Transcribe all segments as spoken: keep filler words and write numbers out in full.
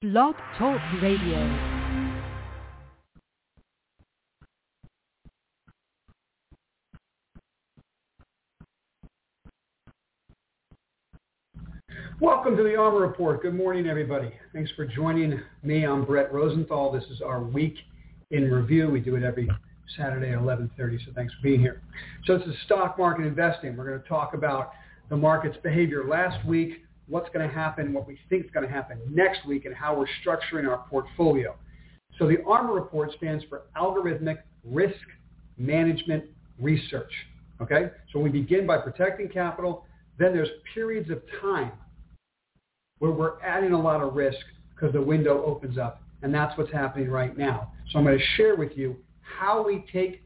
Blog Talk Radio. Welcome to the ARMOR Report. Good morning, everybody. Thanks for joining me. I'm Brett Rosenthal. This is our week in review. We do it every Saturday at eleven thirty, so thanks for being here. So this is stock market investing. We're going to talk about the market's behavior last week, what's going to happen, what we think is going to happen next week, and how we're structuring our portfolio. So the ARMOR Report stands for Algorithmic Risk Management Research. Okay? So we begin by protecting capital. Then there's periods of time where we're adding a lot of risk because the window opens up, and that's what's happening right now. So I'm going to share with you how we take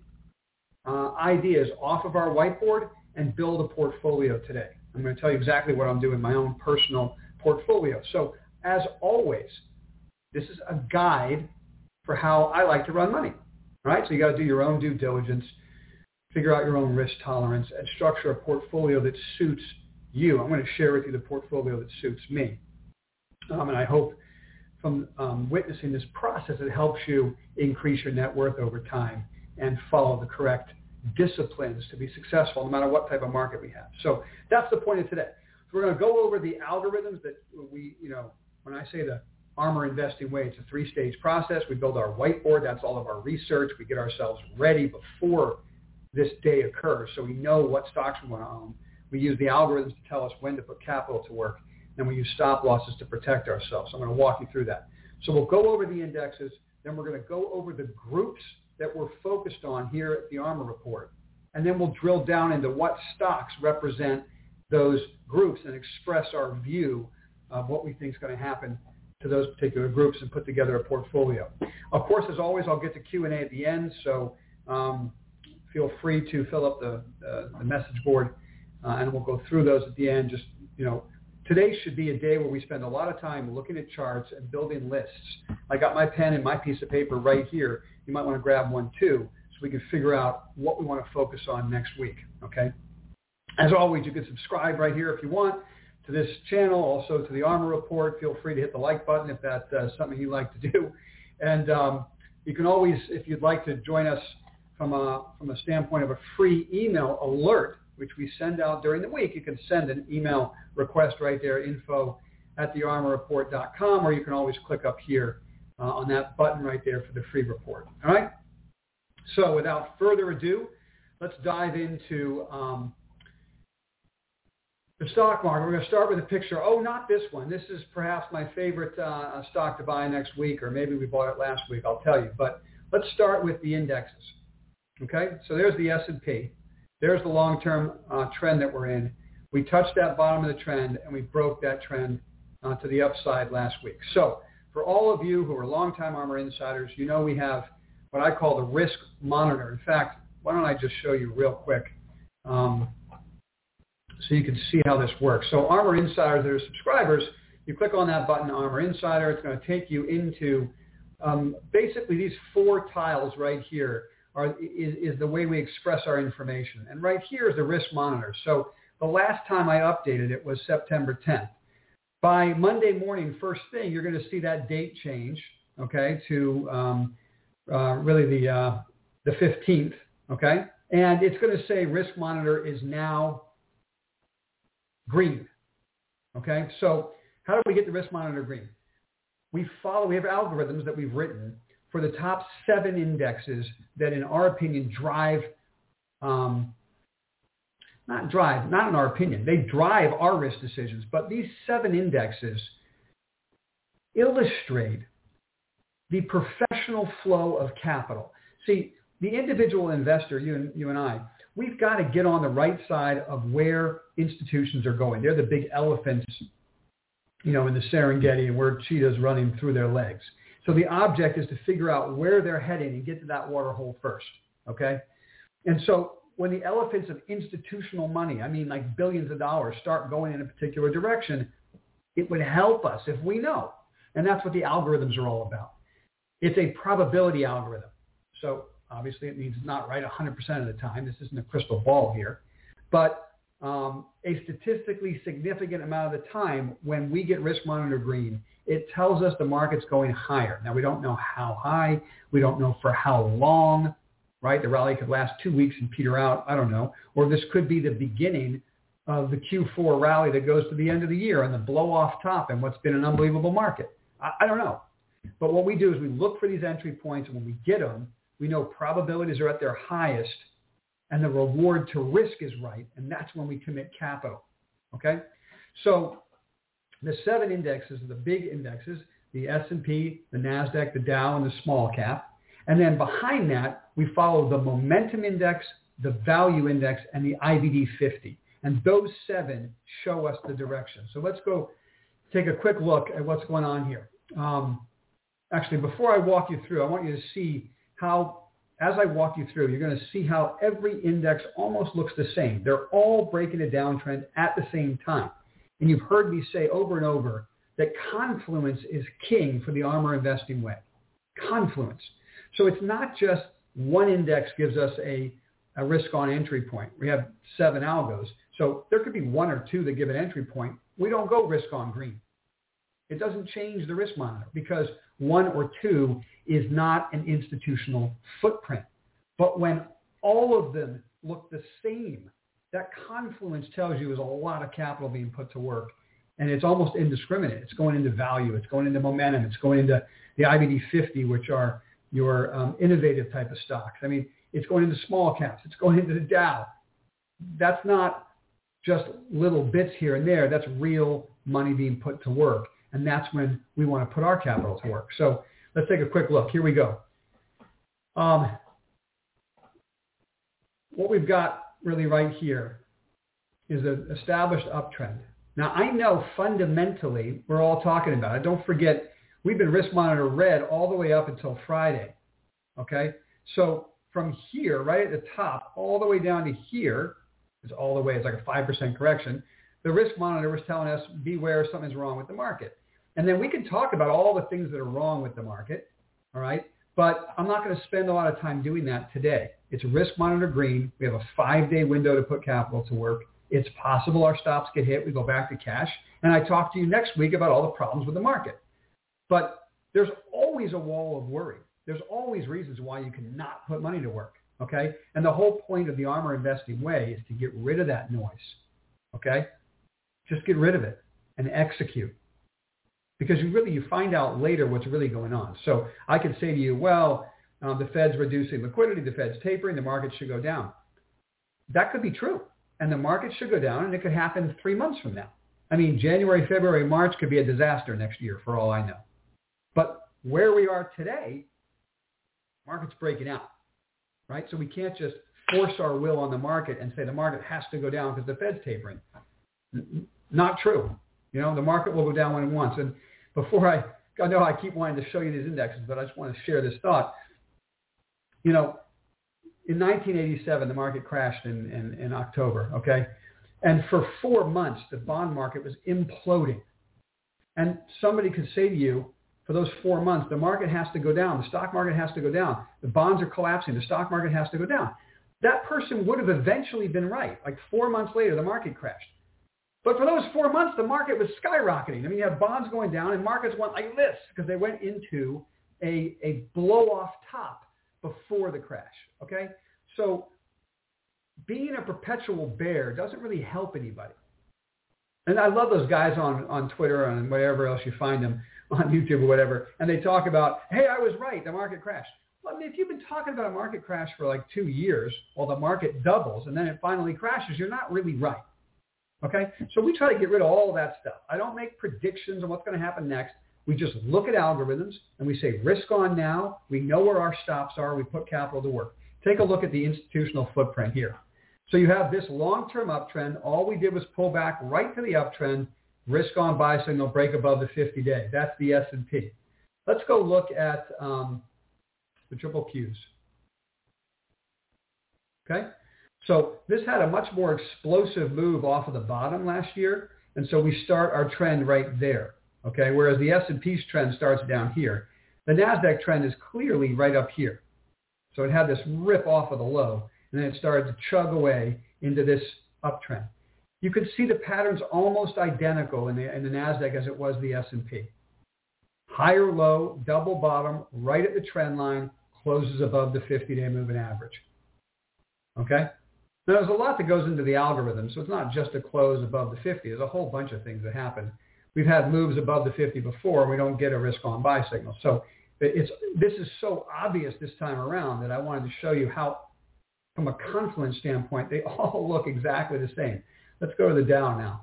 uh, ideas off of our whiteboard and build a portfolio today. I'm going to tell you exactly what I'm doing in my own personal portfolio. So as always, this is a guide for how I like to run money, right? So you got to do your own due diligence, figure out your own risk tolerance, and structure a portfolio that suits you. I'm going to share with you the portfolio that suits me. Um, and I hope from um, witnessing this process, it helps you increase your net worth over time and follow the correct disciplines to be successful no matter what type of market we have. So that's the point of today. So we're going to go over the algorithms that we, you know, when I say the ARMOR investing way, it's a three-stage process. We build our whiteboard. That's all of our research. We get ourselves ready before this day occurs so we know what stocks we want to own. We use the algorithms to tell us when to put capital to work, and we use stop losses to protect ourselves. So I'm going to walk you through that. So we'll go over the indexes, then we're going to go over the groups that we're focused on here at the ARMOR Report, and then we'll drill down into what stocks represent those groups and express our view of what we think is going to happen to those particular groups and put together a portfolio. Of course, as always, I'll get to Q and A at the end, so um, feel free to fill up the, uh, the message board. Uh, and we'll go through those at the end. Just, you know, today should be a day where we spend a lot of time looking at charts and building lists. I got my pen and my piece of paper right here. You might want to grab one too so we can figure out what we want to focus on next week, okay? As always, you can subscribe right here if you want to this channel, also to the ARMOR Report. Feel free to hit the like button if that's uh, something you like to do. And um, you can always, if you'd like to join us from a, from a standpoint of a free email alert, which we send out during the week, you can send an email request right there, info at the armor report dot com, or you can always click up here uh, on that button right there for the free report. All right? So without further ado, let's dive into um, the stock market. We're going to start with a picture. Oh, not this one. This is perhaps my favorite uh, stock to buy next week, or maybe we bought it last week. I'll tell you. But let's start with the indexes. Okay? So there's the S and P. There's the long-term uh, trend that we're in. We touched that bottom of the trend, and we broke that trend uh, to the upside last week. So for all of you who are longtime ARMOR insiders, you know we have what I call the risk monitor. In fact, why don't I just show you real quick um, so you can see how this works. So ARMOR insiders that are subscribers, you click on that button, ARMOR Insider. It's going to take you into um, basically these four tiles right here. Are, is, is the way we express our information. And right here is the risk monitor. So the last time I updated it was September tenth. By Monday morning, first thing, you're going to see that date change, okay, to um, uh, really the, uh, the fifteenth, okay? And it's going to say risk monitor is now green, okay? So how do we get the risk monitor green? We follow, we have algorithms that we've written for the top seven indexes that, in our opinion, drive, um, not drive, not in our opinion, they drive our risk decisions. But these seven indexes illustrate the professional flow of capital. See, the individual investor, you and, you and I, we've got to get on the right side of where institutions are going. They're the big elephants, you know, in the Serengeti and where cheetahs running through their legs. So the object is to figure out where they're heading and get to that water hole first, okay? And so when the elephants of institutional money, I mean like billions of dollars, start going in a particular direction, it would help us if we know. And that's what the algorithms are all about. It's a probability algorithm. So obviously it means it's not right one hundred percent of the time. This isn't a crystal ball here. But um, a statistically significant amount of the time when we get risk monitor green, it tells us the market's going higher. Now, we don't know how high. We don't know for how long, right? The rally could last two weeks and peter out. I don't know. Or this could be the beginning of the Q four rally that goes to the end of the year and the blow off top and what's been an unbelievable market. I, I don't know. But what we do is we look for these entry points, and when we get them, we know probabilities are at their highest and the reward to risk is right, and that's when we commit capital, okay? So the seven indexes are the big indexes, the S and P, the NASDAQ, the Dow, and the small cap. And then behind that, we follow the momentum index, the value index, and the I B D fifty. And those seven show us the direction. So let's go take a quick look at what's going on here. Um, actually, before I walk you through, I want you to see how, as I walk you through, you're going to see how every index almost looks the same. They're all breaking a downtrend at the same time. And you've heard me say over and over that confluence is king for the ARMOR investing way. Confluence. So it's not just one index gives us a, a risk on entry point. We have seven algos. So there could be one or two that give an entry point. We don't go risk on green. It doesn't change the risk monitor because one or two is not an institutional footprint. But when all of them look the same, that confluence tells you there's a lot of capital being put to work. And it's almost indiscriminate. It's going into value. It's going into momentum. It's going into the I B D fifty, which are your um, innovative type of stocks. I mean, it's going into small caps. It's going into the Dow. That's not just little bits here and there. That's real money being put to work. And that's when we want to put our capital to work. So let's take a quick look. Here we go. Um, what we've got really right here is an established uptrend. Now, I know fundamentally we're all talking about it. Don't forget, we've been risk monitor red all the way up until Friday, okay? So from here, right at the top, all the way down to here, is all the way, it's like a five percent correction, the risk monitor was telling us, beware, something's wrong with the market. And then we can talk about all the things that are wrong with the market, all right? But I'm not going to spend a lot of time doing that today. It's risk monitor green. We have a five-day window to put capital to work. It's possible our stops get hit. We go back to cash. And I talk to you next week about all the problems with the market. But there's always a wall of worry. There's always reasons why you cannot put money to work, okay? And the whole point of the ARMOR investing way is to get rid of that noise, okay? Just get rid of it and execute. Because you really, you find out later what's really going on. So I could say to you, well, um, the Fed's reducing liquidity, the Fed's tapering, the market should go down. That could be true. And the market should go down, and it could happen three months from now. I mean, January, February, March could be a disaster next year for all I know. But where we are today, market's breaking out, right? So we can't just force our will on the market and say the market has to go down because the Fed's tapering. Not true. You know, the market will go down when it wants. And before I, I know I keep wanting to show you these indexes, but I just want to share this thought. You know, in nineteen eighty-seven, the market crashed in, in, in October, okay? And for four months, the bond market was imploding. And somebody could say to you, for those four months, the market has to go down. The stock market has to go down. The bonds are collapsing. The stock market has to go down. That person would have eventually been right. Like four months later, the market crashed. But for those four months, the market was skyrocketing. I mean, you have bonds going down and markets went like this because they went into a, a blow-off top before the crash, okay? So being a perpetual bear doesn't really help anybody. And I love those guys on, on Twitter and whatever else you find them, on YouTube or whatever, and they talk about, hey, I was right, the market crashed. Well, I mean, if you've been talking about a market crash for like two years while the market doubles and then it finally crashes, you're not really right. Okay? So we try to get rid of all of that stuff. I don't make predictions on what's going to happen next. We just look at algorithms and we say risk on now. We know where our stops are. We put capital to work. Take a look at the institutional footprint here. So you have this long-term uptrend. All we did was pull back right to the uptrend. Risk on buy signal, break above the fifty-day. That's the S and P. Let's go look at um, the triple Qs. Okay? So this had a much more explosive move off of the bottom last year, and so we start our trend right there, okay? Whereas the S and P's trend starts down here. The NASDAQ trend is clearly right up here. So it had this rip off of the low, and then it started to chug away into this uptrend. You could see the patterns almost identical in the, in the NASDAQ as it was the S and P. Higher low, double bottom, right at the trend line, closes above the fifty-day moving average. Okay? Now, there's a lot that goes into the algorithm, so it's not just a close above the fifty. There's a whole bunch of things that happen. We've had moves above the fifty before, and we don't get a risk-on buy signal. So it's, this is so obvious this time around that I wanted to show you how, from a confluence standpoint, they all look exactly the same. Let's go to the Dow now.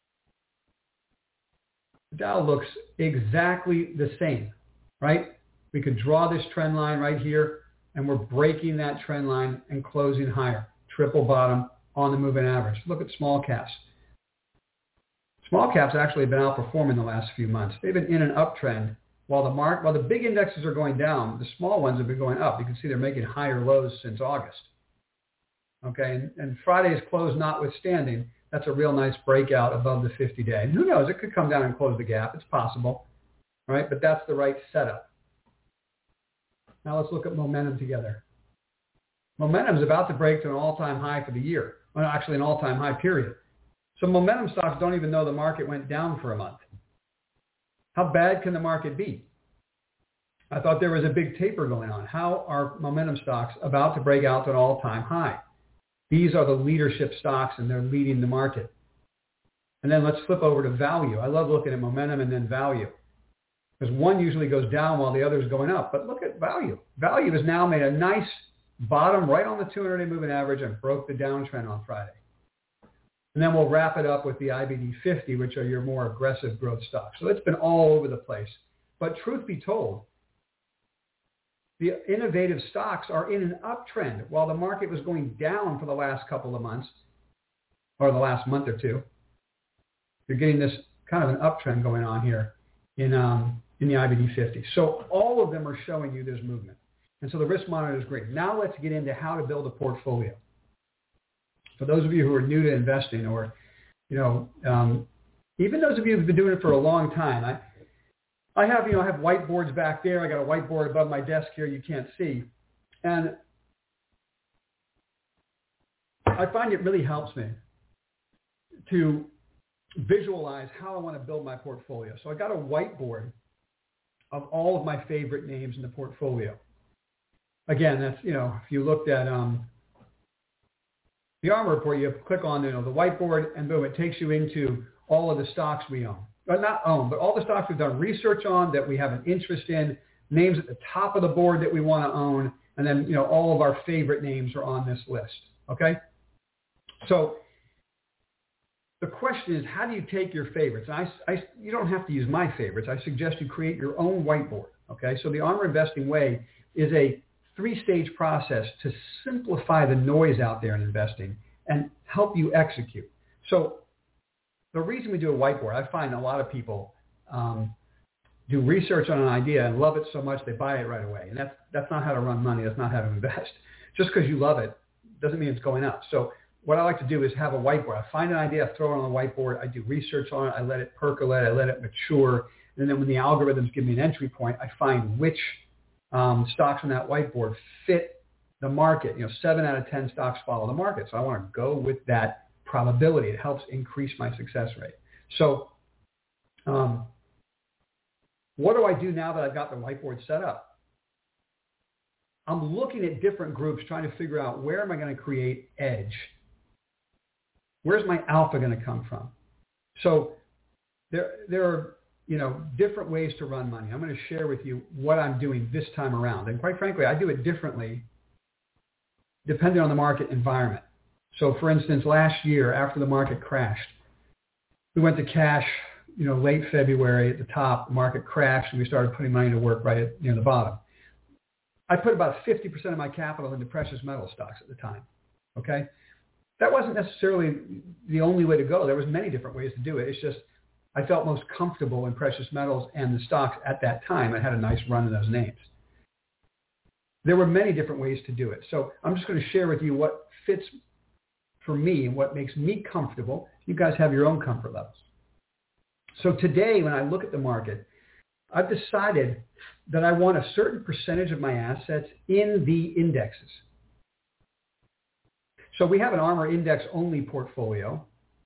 The Dow looks exactly the same, right? We could draw this trend line right here, and we're breaking that trend line and closing higher. Triple bottom on the moving average. Look at small caps. Small caps actually have been outperforming the last few months. They've been in an uptrend while the mark, while the big indexes are going down, the small ones have been going up. You can see they're making higher lows since August. Okay, and, and Friday's close notwithstanding, that's a real nice breakout above the fifty-day. And who knows, it could come down and close the gap. It's possible, right? But that's the right setup. Now let's look at momentum together. Momentum is about to break to an all-time high for the year. Well, actually an all-time high period. So momentum stocks don't even know the market went down for a month. How bad can the market be? I thought there was a big taper going on. How are momentum stocks about to break out to an all-time high? These are the leadership stocks, and they're leading the market. And then let's flip over to value. I love looking at momentum and then value, because one usually goes down while the other is going up. But look at value. Value has now made a nice bottom right on the two hundred day moving average and broke the downtrend on Friday. And then we'll wrap it up with the I B D fifty, which are your more aggressive growth stocks. So it's been all over the place. But truth be told, the innovative stocks are in an uptrend while the market was going down for the last couple of months, or the last month or two. You're getting this kind of an uptrend going on here in, um, in the I B D fifty. So all of them are showing you there's movement. And so the risk monitor is great. Now let's get into how to build a portfolio. For those of you who are new to investing, or, you know, um, even those of you who've been doing it for a long time, I, I have, you know, I have whiteboards back there. I got a whiteboard above my desk here you can't see. And I find it really helps me to visualize how I want to build my portfolio. So I got a whiteboard of all of my favorite names in the portfolio. Again, that's, you know, if you looked at um, the ARMOR report, you click on, you know, the whiteboard, and boom, it takes you into all of the stocks we own. But not own, but all the stocks we've done research on, that we have an interest in, names at the top of the board that we want to own, and then, you know, all of our favorite names are on this list, okay? So the question is, how do you take your favorites? And I, I, you don't have to use my favorites. I suggest you create your own whiteboard, okay? So the ARMOR Investing Way is a three-stage process to simplify the noise out there in investing and help you execute. So the reason we do a whiteboard, I find a lot of people um, do research on an idea and love it so much they buy it right away. And that's, that's not how to run money. That's not how to invest. Just because you love it doesn't mean it's going up. So what I like to do is have a whiteboard. I find an idea, I throw it on the whiteboard, I do research on it, I let it percolate, I let it mature, and then when the algorithms give me an entry point, I find which Um, stocks on that whiteboard fit the market. You know, seven out of ten stocks follow the market. So I want to go with that probability. It helps increase my success rate. So um, what do I do now that I've got the whiteboard set up? I'm looking at different groups, trying to figure out, where am I going to create edge? Where's my alpha going to come from? So there, there are you know, different ways to run money. I'm going to share with you what I'm doing this time around. And quite frankly, I do it differently depending on the market environment. So for instance, last year after the market crashed, we went to cash, you know, late February at the top, the market crashed, and we started putting money to work right at, near the bottom. I put about fifty percent of my capital into precious metal stocks at the time, okay? That wasn't necessarily the only way to go. There was many different ways to do it. It's just I felt most comfortable in precious metals and the stocks at that time. I had a nice run in those names. There were many different ways to do it. So I'm just going to share with you what fits for me and what makes me comfortable. You guys have your own comfort levels. So today, when I look at the market, I've decided that I want a certain percentage of my assets in the indexes. So we have an ARMOR index-only portfolio.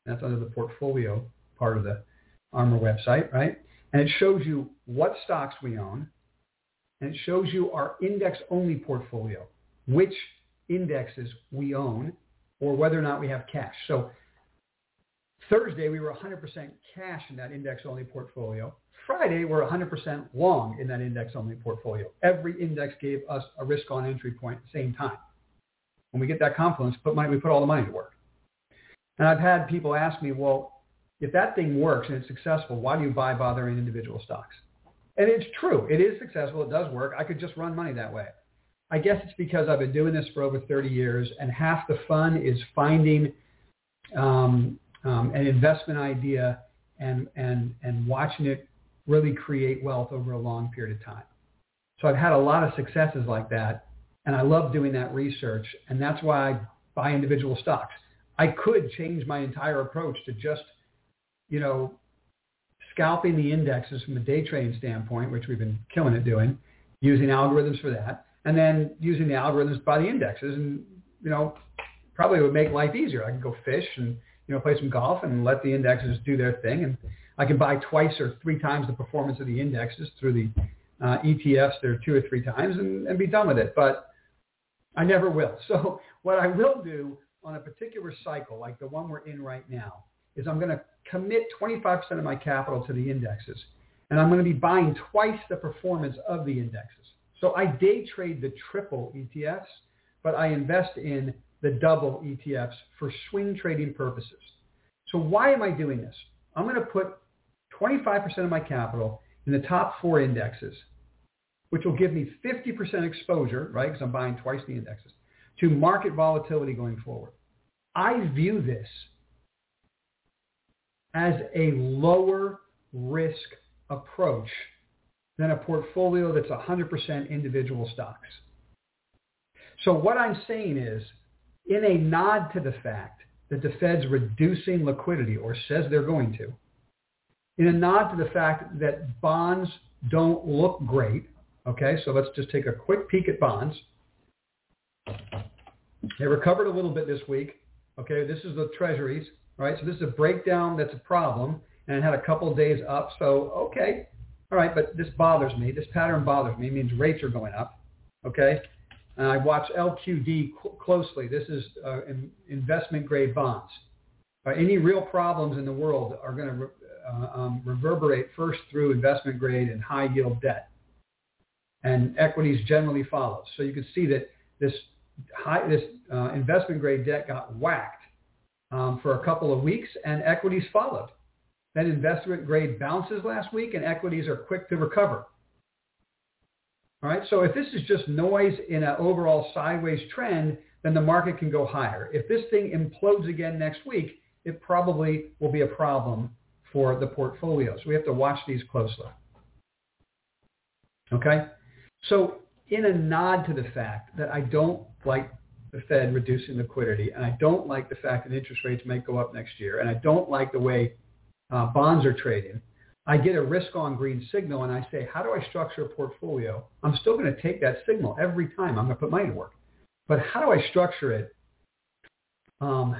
That's under the portfolio part of the ARMOR website, right? And it shows you what stocks we own, and it shows you our index-only portfolio, which indexes we own, or whether or not we have cash. So Thursday, we were one hundred percent cash in that index-only portfolio. Friday, we're one hundred percent long in that index-only portfolio. Every index gave us a risk-on entry point at the same time. When we get that confluence, put money, we put all the money to work. And I've had people ask me, well, if that thing works and it's successful, why do you buy bother in individual stocks? And it's true. It is successful. It does work. I could just run money that way. I guess it's because I've been doing this for over thirty years, and half the fun is finding um, um, an investment idea and, and, and watching it really create wealth over a long period of time. So I've had a lot of successes like that, and I love doing that research, and that's why I buy individual stocks. I could change my entire approach to just, you know, scalping the indexes from a day trading standpoint, which we've been killing it doing, using algorithms for that, and then using the algorithms to buy the indexes, and, you know, probably would make life easier. I can go fish and, you know, play some golf and let the indexes do their thing, and I can buy twice or three times the performance of the indexes through the uh, E T Fs there two or three times and, and be done with it. But I never will. So what I will do on a particular cycle, like the one we're in right now, is I'm going to commit twenty-five percent of my capital to the indexes, and I'm going to be buying twice the performance of the indexes. So I day trade the triple E T Fs, but I invest in the double E T Fs for swing trading purposes. So why am I doing this? I'm going to put twenty-five percent of my capital in the top four indexes, which will give me fifty percent exposure, right, because I'm buying twice the indexes, to market volatility going forward. I view this as a lower risk approach than a portfolio that's one hundred percent individual stocks. So what I'm saying is, in a nod to the fact that the Fed's reducing liquidity, or says they're going to, in a nod to the fact that bonds don't look great, okay, so let's just take a quick peek at bonds. They recovered a little bit this week. Okay, this is the treasuries, right? So this is a breakdown that's a problem, and it had a couple of days up. So, okay, all right, but this bothers me. This pattern bothers me. It means rates are going up, okay? And I watch L Q D cl- closely. This is uh, in investment-grade bonds. Uh, any real problems in the world are going to re- uh, um, reverberate first through investment-grade and high-yield debt, and equities generally follow. So you can see that this high, this uh, investment-grade debt got whacked um, for a couple of weeks, and equities followed. Then investment-grade bounces last week, and equities are quick to recover. All right, so if this is just noise in an overall sideways trend, then the market can go higher. If this thing implodes again next week, it probably will be a problem for the portfolio. So we have to watch these closely. Okay? So in a nod to the fact that I don't like the Fed reducing liquidity, and I don't like the fact that interest rates may go up next year, and I don't like the way uh, bonds are trading, I get a risk-on green signal, and I say, how do I structure a portfolio? I'm still going to take that signal every time. I'm going to put money to work. But how do I structure it? Um,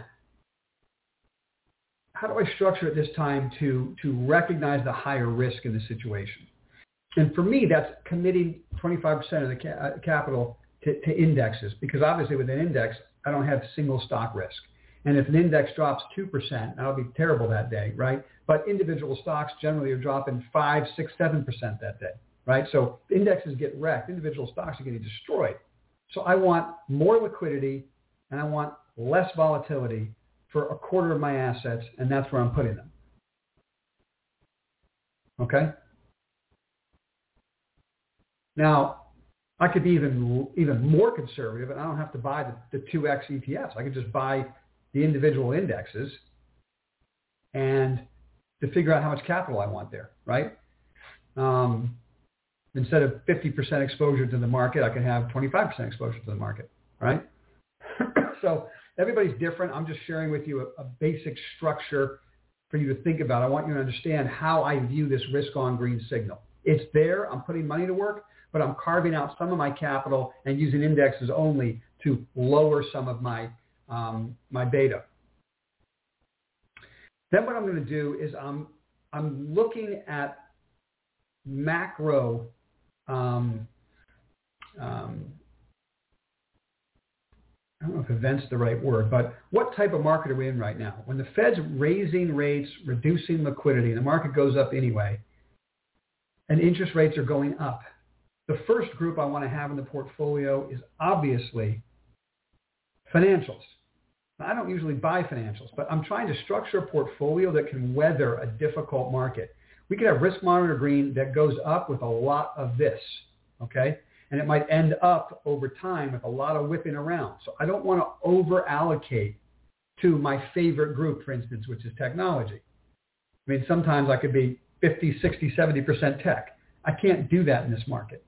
how do I structure it this time to, to recognize the higher risk in the situation? And for me, that's committing twenty-five percent of the ca- capital to, to indexes, because obviously with an index, I don't have single stock risk. And if an index drops two percent, that'll be terrible that day, right? But individual stocks generally are dropping five, six, seven percent that day, right? So indexes get wrecked. Individual stocks are getting destroyed. So I want more liquidity, and I want less volatility for a quarter of my assets, and that's where I'm putting them. Okay? Now, I could be even even more conservative, and I don't have to buy the, the two X E T Fs. I could just buy the individual indexes and to figure out how much capital I want there, right? Um, instead of fifty percent exposure to the market, I can have twenty-five percent exposure to the market, right? So everybody's different. I'm just sharing with you a, a basic structure for you to think about. I want you to understand how I view this risk-on green signal. It's there. I'm putting money to work, but I'm carving out some of my capital and using indexes only to lower some of my um, my beta. Then what I'm going to do is I'm, I'm looking at macro um, um, I don't know if event's the right word, but what type of market are we in right now? When the Fed's raising rates, reducing liquidity, and the market goes up anyway, and interest rates are going up, the first group I want to have in the portfolio is obviously financials. Now, I don't usually buy financials, but I'm trying to structure a portfolio that can weather a difficult market. We could have risk monitor green that goes up with a lot of this, okay? And it might end up over time with a lot of whipping around. So I don't want to over allocate to my favorite group, for instance, which is technology. I mean, sometimes I could be fifty, sixty, seventy percent tech. I can't do that in this market.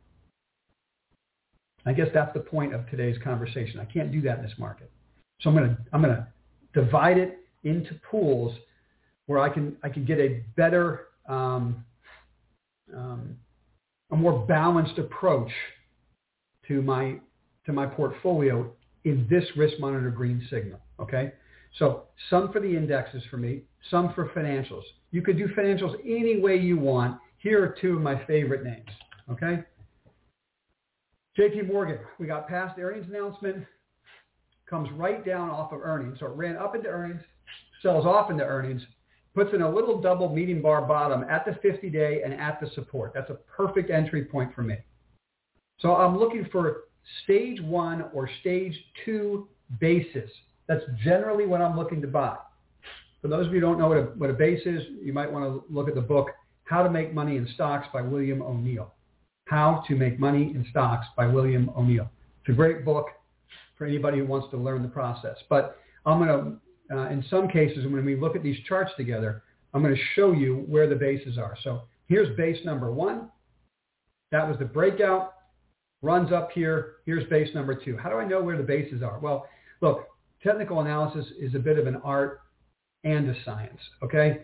I guess that's the point of today's conversation. I can't do that in this market. So I'm going to I'm going to divide it into pools where I can I can get a better, um, um, a more balanced approach to my to my portfolio in this risk monitor green signal. Okay, so some for the indexes for me, some for financials. You could do financials any way you want. Here are two of my favorite names. Okay, J P Morgan. We got past the earnings announcement. Comes right down off of earnings. So it ran up into earnings, sells off into earnings, puts in a little double median bar bottom at the fifty-day and at the support. That's a perfect entry point for me. So I'm looking for stage one or stage two bases. That's generally what I'm looking to buy. For those of you who don't know what a, what a base is, you might want to look at the book, How to Make Money in Stocks by William O'Neill. How to Make Money in Stocks by William O'Neill. It's a great book for anybody who wants to learn the process. But I'm going to, uh, in some cases, when we look at these charts together, I'm going to show you where the bases are. So here's base number one. That was the breakout. Runs up here. Here's base number two. How do I know where the bases are? Well, look, technical analysis is a bit of an art and a science, okay?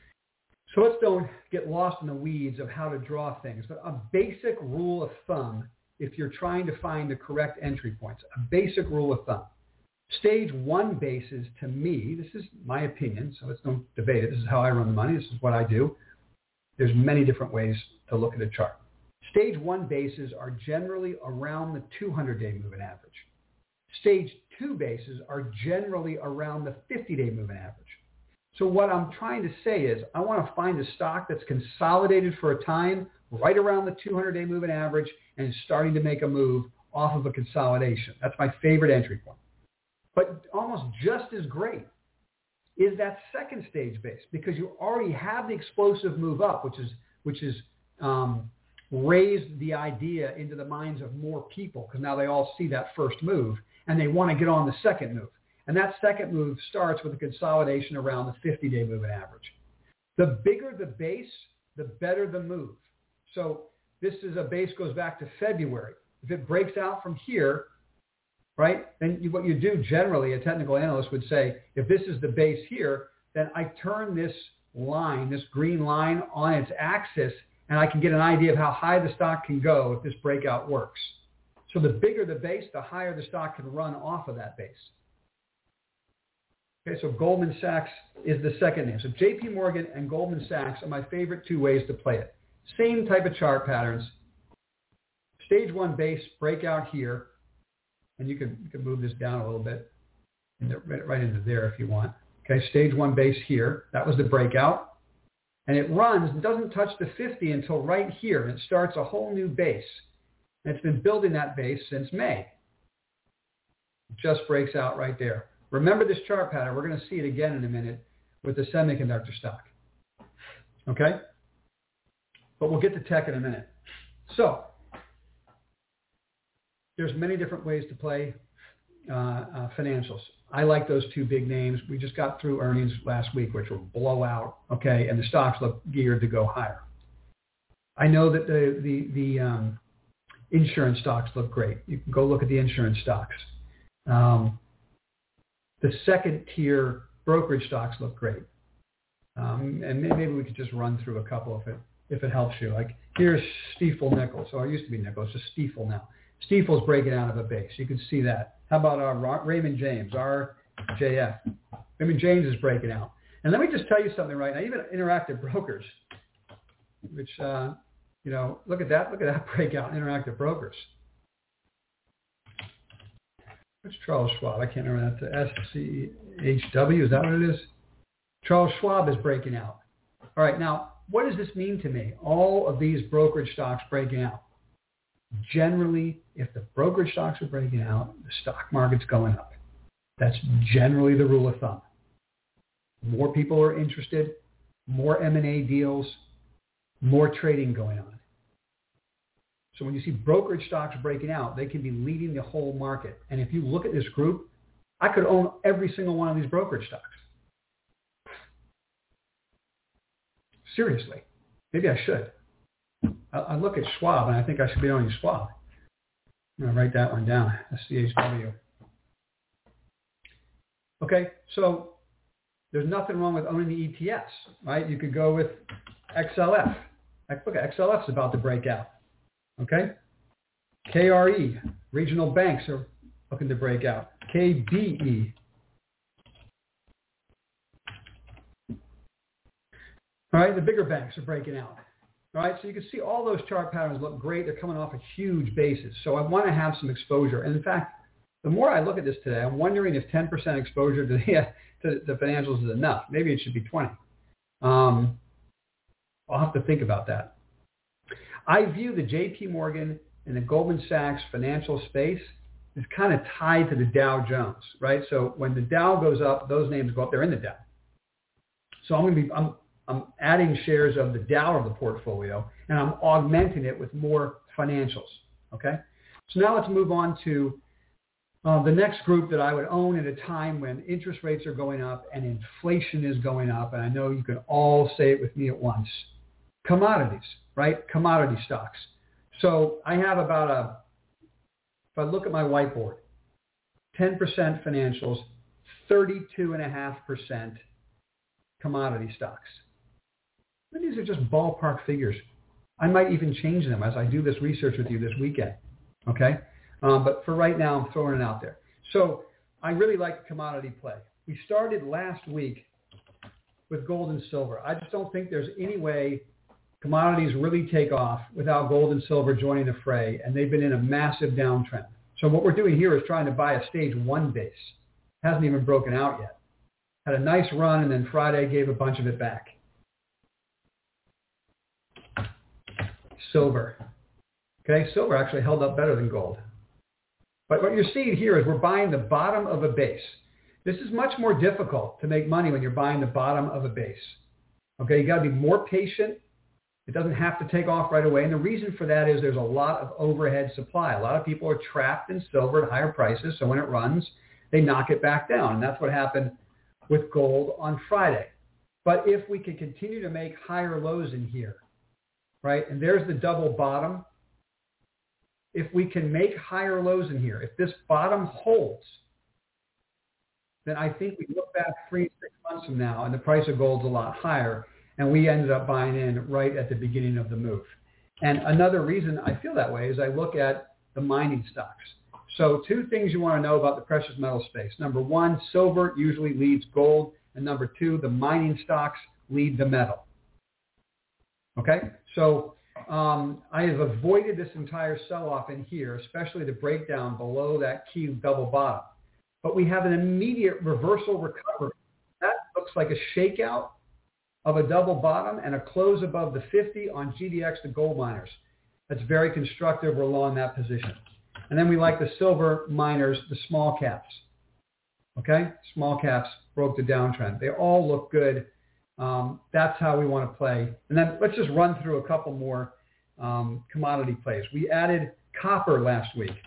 So let's don't get lost in the weeds of how to draw things. But a basic rule of thumb, if you're trying to find the correct entry points, a basic rule of thumb. Stage one bases, to me, this is my opinion, so let's don't debate it. This is how I run the money. This is what I do. There's many different ways to look at a chart. Stage one bases are generally around the two hundred day moving average. Stage two bases are generally around the fifty day moving average. So what I'm trying to say is I want to find a stock that's consolidated for a time right around the two hundred day moving average and starting to make a move off of a consolidation. That's my favorite entry point. But almost just as great is that second stage base, because you already have the explosive move up, which is which is um, raised the idea into the minds of more people, because now they all see that first move and they want to get on the second move. And that second move starts with a consolidation around the fifty day moving average. The bigger the base, the better the move. So this is a base goes back to February. If it breaks out from here, right, then you, what you do generally, a technical analyst would say, if this is the base here, then I turn this line, this green line on its axis, and I can get an idea of how high the stock can go if this breakout works. So the bigger the base, the higher the stock can run off of that base. Okay, so Goldman Sachs is the second name. So J P Morgan and Goldman Sachs are my favorite two ways to play it. Same type of chart patterns. Stage one base, breakout here. And you can, you can move this down a little bit, into, right into there if you want. Okay, stage one base here. That was the breakout. And it runs and doesn't touch the fifty until right here. And it starts a whole new base. And it's been building that base since May. It just breaks out right there. Remember this chart pattern. We're going to see it again in a minute with the semiconductor stock. Okay? But we'll get to tech in a minute. So there's many different ways to play uh, uh, financials. I like those two big names. We just got through earnings last week, which were blowout, okay, and the stocks look geared to go higher. I know that the the, the um, insurance stocks look great. You can go look at the insurance stocks. Um, the second tier brokerage stocks look great. Um, and maybe we could just run through a couple if it if it helps you. Like here's Stifel Nickel. So it used to be Nickel. It's just Stifel now. Stifel's breaking out of a base. You can see that. How about uh, Raymond James, R J F? Raymond James is breaking out. And let me just tell you something right now. Even Interactive Brokers, which, uh, you know, look at that. Look at that breakout, Interactive Brokers. What's Charles Schwab? I can't remember that. The S C H W, is that what it is? Charles Schwab is breaking out. All right, now, what does this mean to me? All of these brokerage stocks breaking out. Generally, if the brokerage stocks are breaking out, the stock market's going up. That's generally the rule of thumb. More people are interested, more M and A deals, more trading going on. So when you see brokerage stocks breaking out, they can be leading the whole market. And if you look at this group, I could own every single one of these brokerage stocks. Seriously. Maybe I should. I, I look at Schwab, and I think I should be owning Schwab. I'm going to write that one down, S C H W. Okay, so there's nothing wrong with owning the E T Fs, right? You could go with X L F. Look, X L F's about to break out. Okay? K R E, regional banks are looking to break out. K B E. All right, the bigger banks are breaking out. All right, so you can see all those chart patterns look great. They're coming off a huge basis. So I want to have some exposure. And in fact, the more I look at this today, I'm wondering if ten percent exposure to the, to the financials is enough. Maybe it should be twenty. Um, I'll have to think about that. I view the J P Morgan and the Goldman Sachs financial space is kind of tied to the Dow Jones, right? So when the Dow goes up, those names go up. They're in the Dow. So I'm going to be I'm I'm adding shares of the Dow of the portfolio, and I'm augmenting it with more financials. Okay. So now let's move on to uh, the next group that I would own at a time when interest rates are going up and inflation is going up. And I know you can all say it with me at once. Commodities, right? Commodity stocks. So I have about a, if I look at my whiteboard, ten percent financials, thirty-two point five percent commodity stocks. And these are just ballpark figures. I might even change them as I do this research with you this weekend, okay? Um, but for right now, I'm throwing it out there. So I really like the commodity play. We started last week with gold and silver. I just don't think there's any way commodities really take off without gold and silver joining the fray, and they've been in a massive downtrend. So what we're doing here is trying to buy a stage one base. Hasn't even broken out yet. Had a nice run, and then Friday gave a bunch of it back. Silver. Okay, silver actually held up better than gold. But what you're seeing here is we're buying the bottom of a base. This is much more difficult to make money when you're buying the bottom of a base. Okay, you got to be more patient. It doesn't have to take off right away. And the reason for that is there's a lot of overhead supply. A lot of people are trapped in silver at higher prices. So when it runs, they knock it back down. And that's what happened with gold on Friday. But if we can continue to make higher lows in here, right? And there's the double bottom. If we can make higher lows in here, if this bottom holds, then I think we look back three, six months from now and the price of gold's a lot higher, and we ended up buying in right at the beginning of the move. And another reason I feel that way is I look at the mining stocks. So two things you want to know about the precious metal space. Number one, silver usually leads gold. And number two, the mining stocks lead the metal. Okay? So um, I have avoided this entire sell-off in here, especially the breakdown below that key double bottom. But we have an immediate reversal recovery. That looks like a shakeout of a double bottom and a close above the fifty on G D X, the gold miners. That's very constructive. We're long that position. And then we like the silver miners, the small caps. Okay? Small caps broke the downtrend. They all look good. Um, that's how we want to play. And then let's just run through a couple more um, commodity plays. We added copper last week.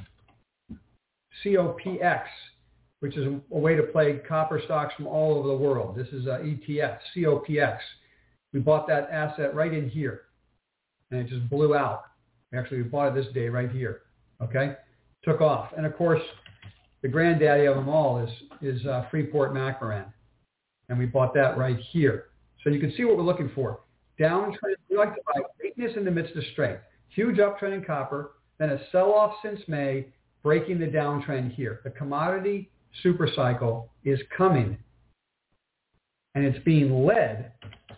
C O P X, which is a, a way to play copper stocks from all over the world. This is a E T F, C O P X. We bought that asset right in here, and it just blew out. Actually, we bought it this day right here. Okay? Took off. And, of course, the granddaddy of them all is, is uh, Freeport-McMoRan. And we bought that right here. So you can see what we're looking for. Downtrend, we like to buy weakness in the midst of strength. Huge uptrend in copper, then a sell-off since May, breaking the downtrend here. The commodity super cycle is coming. And it's being led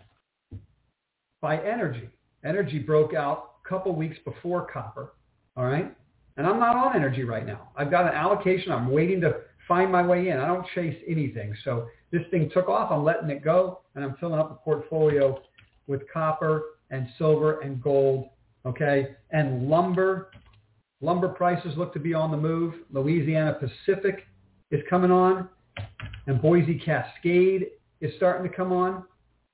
by energy. Energy broke out a couple weeks before copper, all right? And I'm not on energy right now. I've got an allocation. I'm waiting to find my way in. I don't chase anything. So this thing took off. I'm letting it go, and I'm filling up the portfolio with copper and silver and gold, okay? And lumber. Lumber prices look to be on the move. Louisiana Pacific is coming on, and Boise Cascade is starting to come on,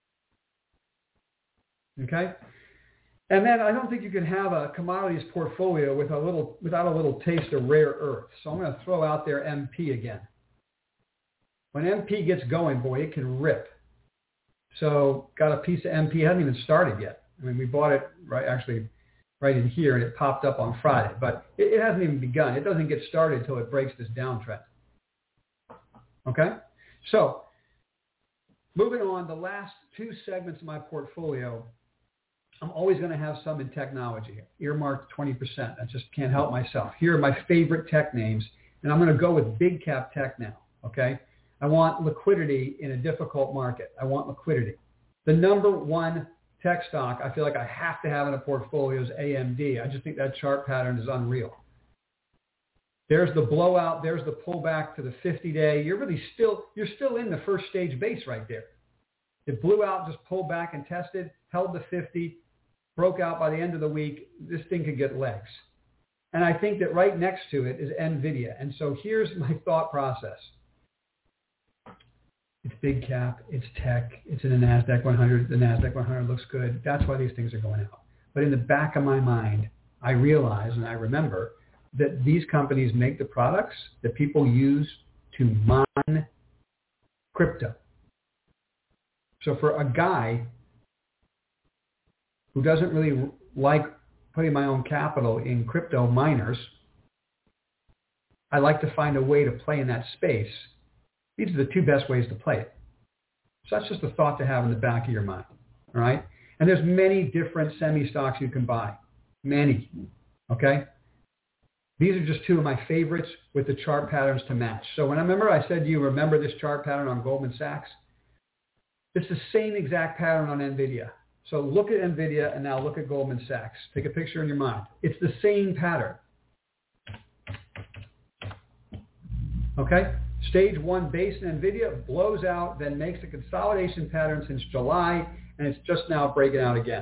okay? And then I don't think you can have a commodities portfolio with a little, without a little taste of rare earth. So I'm going to throw out there M P again. When M P gets going, boy, it can rip. So got a piece of M P. It hasn't even started yet. I mean, we bought it right, actually right in here, and it popped up on Friday. But it, it hasn't even begun. It doesn't get started until it breaks this downtrend. Okay? So moving on, the last two segments of my portfolio, I'm always going to have some in technology, earmarked twenty percent. I just can't help myself. Here are my favorite tech names, and I'm going to go with big cap tech now, okay? I want liquidity in a difficult market. I want liquidity. The number one tech stock I feel like I have to have in a portfolio is A M D. I just think that chart pattern is unreal. There's the blowout. There's the pullback to the fifty-day. You're really still, you're still in the first stage base right there. It blew out, just pulled back and tested, held the fifty, broke out by the end of the week. This thing could get legs. And I think that right next to it is NVIDIA. And so here's my thought process. It's big cap, it's tech, it's in the NASDAQ one hundred. The NASDAQ one hundred looks good. That's why these things are going out. But in the back of my mind, I realize and I remember that these companies make the products that people use to mine crypto. So for a guy who doesn't really like putting my own capital in crypto miners, I like to find a way to play in that space. These are the two best ways to play it. So that's just a thought to have in the back of your mind, all right? And there's many different semi-stocks you can buy, many, okay? These are just two of my favorites with the chart patterns to match. So when I remember I said to you, remember this chart pattern on Goldman Sachs? It's the same exact pattern on NVIDIA. So look at NVIDIA and now look at Goldman Sachs. Take a picture in your mind. It's the same pattern. Okay? Stage one base in NVIDIA blows out, then makes a consolidation pattern since July, and it's just now breaking out again.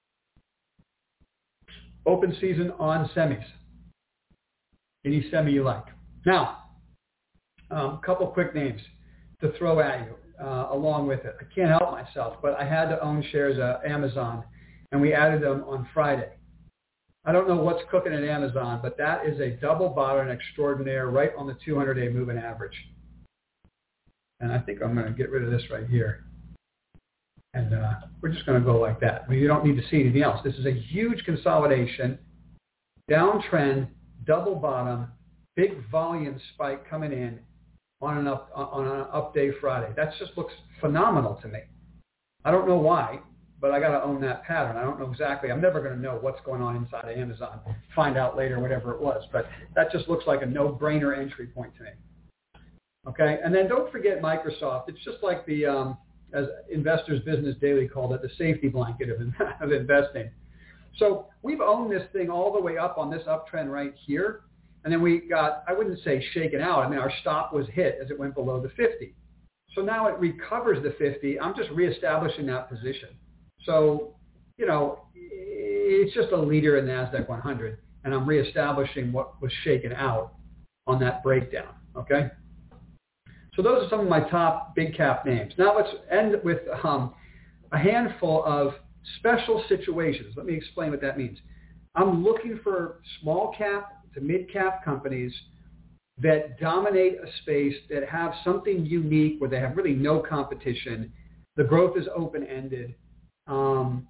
Open season on semis. Any semi you like. Now, a um, couple quick names to throw at you. Uh, along with it. I can't help myself, but I had to own shares of Amazon, and we added them on Friday. I don't know what's cooking at Amazon, but that is a double bottom extraordinaire right on the two hundred day moving average. And I think I'm going to get rid of this right here. And uh, we're just going to go like that. I mean, you don't need to see anything else. This is a huge consolidation, downtrend, double bottom, big volume spike coming in on an up on an up day Friday. That just looks phenomenal to me. I don't know why, but I got to own that pattern. I don't know exactly. I'm never going to know what's going on inside of Amazon. Find out later, whatever it was. But that just looks like a no-brainer entry point to me. Okay, and then don't forget Microsoft. It's just like the, um, as Investors Business Daily called it, the safety blanket of, of investing. So we've owned this thing all the way up on this uptrend right here. And then we got, I wouldn't say shaken out. I mean, our stop was hit as it went below the fifty. So now it recovers the fifty. I'm just reestablishing that position. So, you know, it's just a leader in NASDAQ one hundred, and I'm reestablishing what was shaken out on that breakdown, okay? So those are some of my top big cap names. Now let's end with um, a handful of special situations. Let me explain what that means. I'm looking for small cap to mid-cap companies that dominate a space, that have something unique where they have really no competition. The growth is open-ended. Um,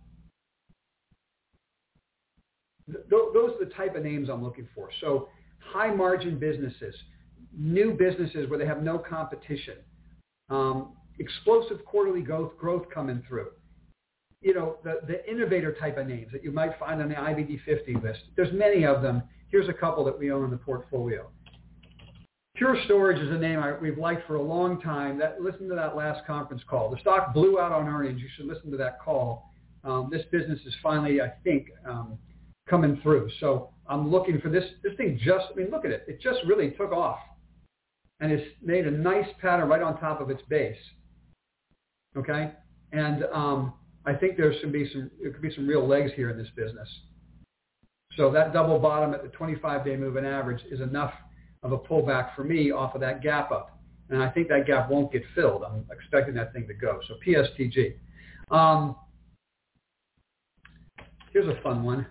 th- those are the type of names I'm looking for. So high-margin businesses, new businesses where they have no competition, um, explosive quarterly growth, growth coming through. You know, the, the innovator type of names that you might find on the I B D fifty list. There's many of them. Here's a couple that we own in the portfolio. Pure Storage is a name I, we've liked for a long time. That, listen to that last conference call. The stock blew out on earnings. You should listen to that call. Um, this business is finally, I think, um, coming through. So I'm looking for this. This thing just, I mean, look at it. It just really took off. And it's made a nice pattern right on top of its base. Okay? And um, I think there should be some, there could be some real legs here in this business. So that double bottom at the twenty-five day moving average is enough of a pullback for me off of that gap up. And I think that gap won't get filled. I'm expecting that thing to go. So P S T G. Um, here's a fun one.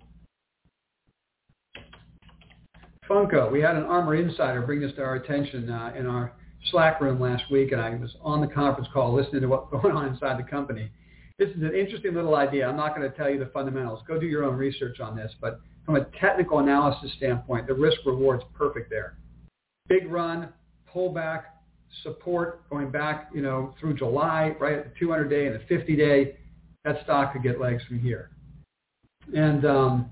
Funko. We had an Armor Insider bring this to our attention uh, in our Slack room last week, and I was on the conference call listening to what's going on inside the company. This is an interesting little idea. I'm not going to tell you the fundamentals. Go do your own research on this. But from a technical analysis standpoint, the risk-reward's perfect there. Big run, pullback, support going back, you know, through July, right at the two hundred day and the fifty day. That stock could get legs from here. And um,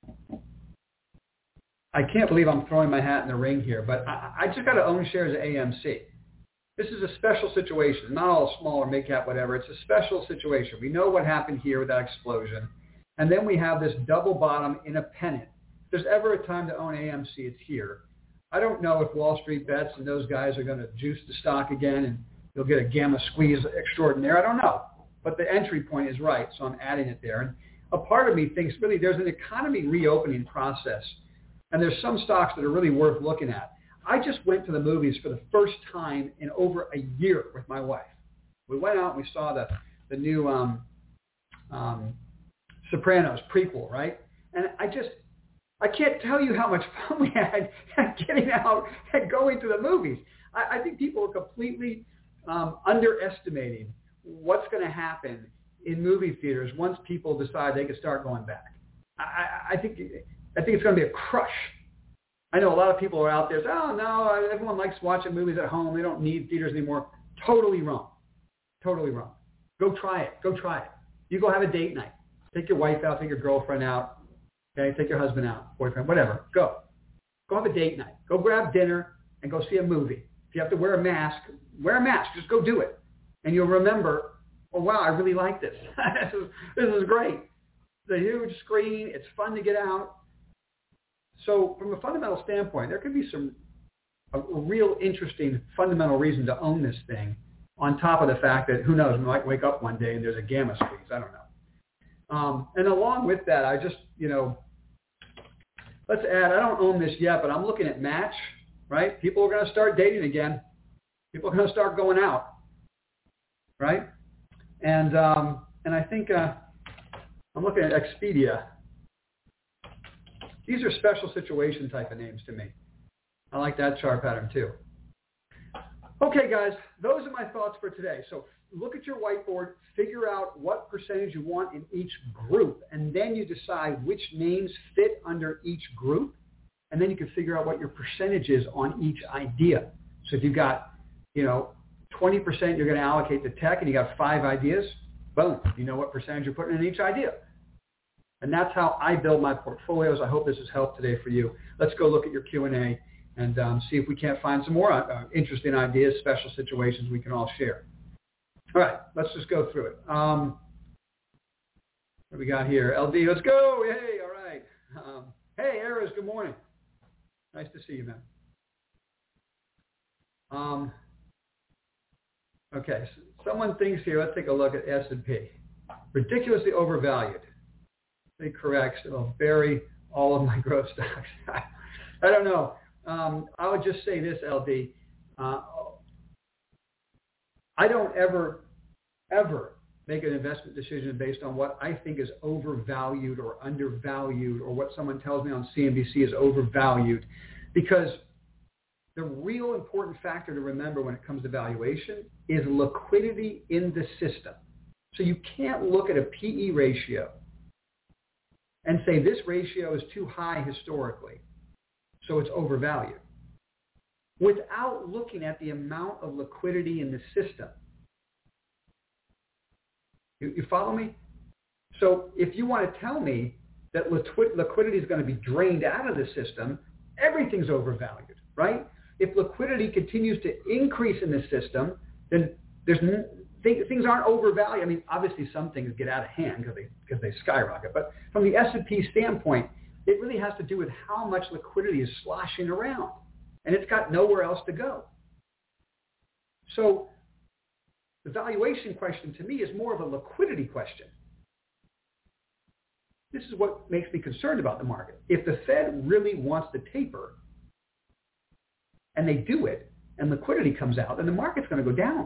I can't believe I'm throwing my hat in the ring here, but I, I just got to own shares of A M C. This is a special situation, not all small or mid-cap, whatever. It's a special situation. We know what happened here with that explosion. And then we have this double bottom in a pennant. If there's ever a time to own A M C, it's here. I don't know if Wall Street Bets and those guys are going to juice the stock again and you'll get a gamma squeeze extraordinaire. I don't know. But the entry point is right, so I'm adding it there. And a part of me thinks really there's an economy reopening process. And there's some stocks that are really worth looking at. I just went to the movies for the first time in over a year with my wife. We went out and we saw the, the new um, um, Sopranos prequel, right? And I just, I can't tell you how much fun we had getting out and going to the movies. I, I think people are completely um, underestimating what's going to happen in movie theaters once people decide they can start going back. I, I think I think it's going to be a crush. I know a lot of people are out there saying, oh, no, everyone likes watching movies at home. They don't need theaters anymore. Totally wrong. Totally wrong. Go try it. Go try it. You go have a date night. Take your wife out. Take your girlfriend out. Okay? Take your husband out, boyfriend, whatever. Go. Go have a date night. Go grab dinner and go see a movie. If you have to wear a mask, wear a mask. Just go do it. And you'll remember, oh, wow, I really like this. this, is, this is great. It's a huge screen. It's fun to get out. So from a fundamental standpoint, there could be some a, a real interesting fundamental reason to own this thing on top of the fact that, who knows, we might wake up one day and there's a gamma squeeze. I don't know. Um, and along with that, I just, you know, let's add, I don't own this yet, but I'm looking at Match, right? People are going to start dating again. People are going to start going out, right? And um, and I think uh, I'm looking at Expedia. These are special situation type of names to me. I like that chart pattern too. Okay, guys, those are my thoughts for today. So look at your whiteboard, figure out what percentage you want in each group, and then you decide which names fit under each group, and then you can figure out what your percentage is on each idea. So if you've got, you know, twenty percent you're going to allocate to tech and you got five ideas, boom, you know what percentage you're putting in each idea. And that's how I build my portfolios. I hope this has helped today for you. Let's go look at your Q and A and um, see if we can't find some more uh, interesting ideas, special situations we can all share. All right, let's just go through it. Um, what do we got here? L D, let's go. Hey, all right. Um, hey, Eras, good morning. Nice to see you, man. Um, okay, so someone thinks here, let's take a look at S and P. Ridiculously overvalued. Correct. So I'll bury all of my growth stocks. I don't know. Um, I would just say this, L D. Uh, I don't ever, ever make an investment decision based on what I think is overvalued or undervalued or what someone tells me on C N B C is overvalued, because the real important factor to remember when it comes to valuation is liquidity in the system. So you can't look at a P E ratio and say this ratio is too high historically, so it's overvalued, without looking at the amount of liquidity in the system. You, you follow me? So if you want to tell me that liquid, liquidity is going to be drained out of the system, everything's overvalued, right? if liquidity continues to increase in the system, then there's th- things aren't overvalued. I mean, obviously some things get out of hand because they because they skyrocket. But from the S and P standpoint, it really has to do with how much liquidity is sloshing around, and it's got nowhere else to go. So the valuation question to me is more of a liquidity question. This is what makes me concerned about the market. If the Fed really wants to taper, and they do it, and liquidity comes out, then the market's going to go down.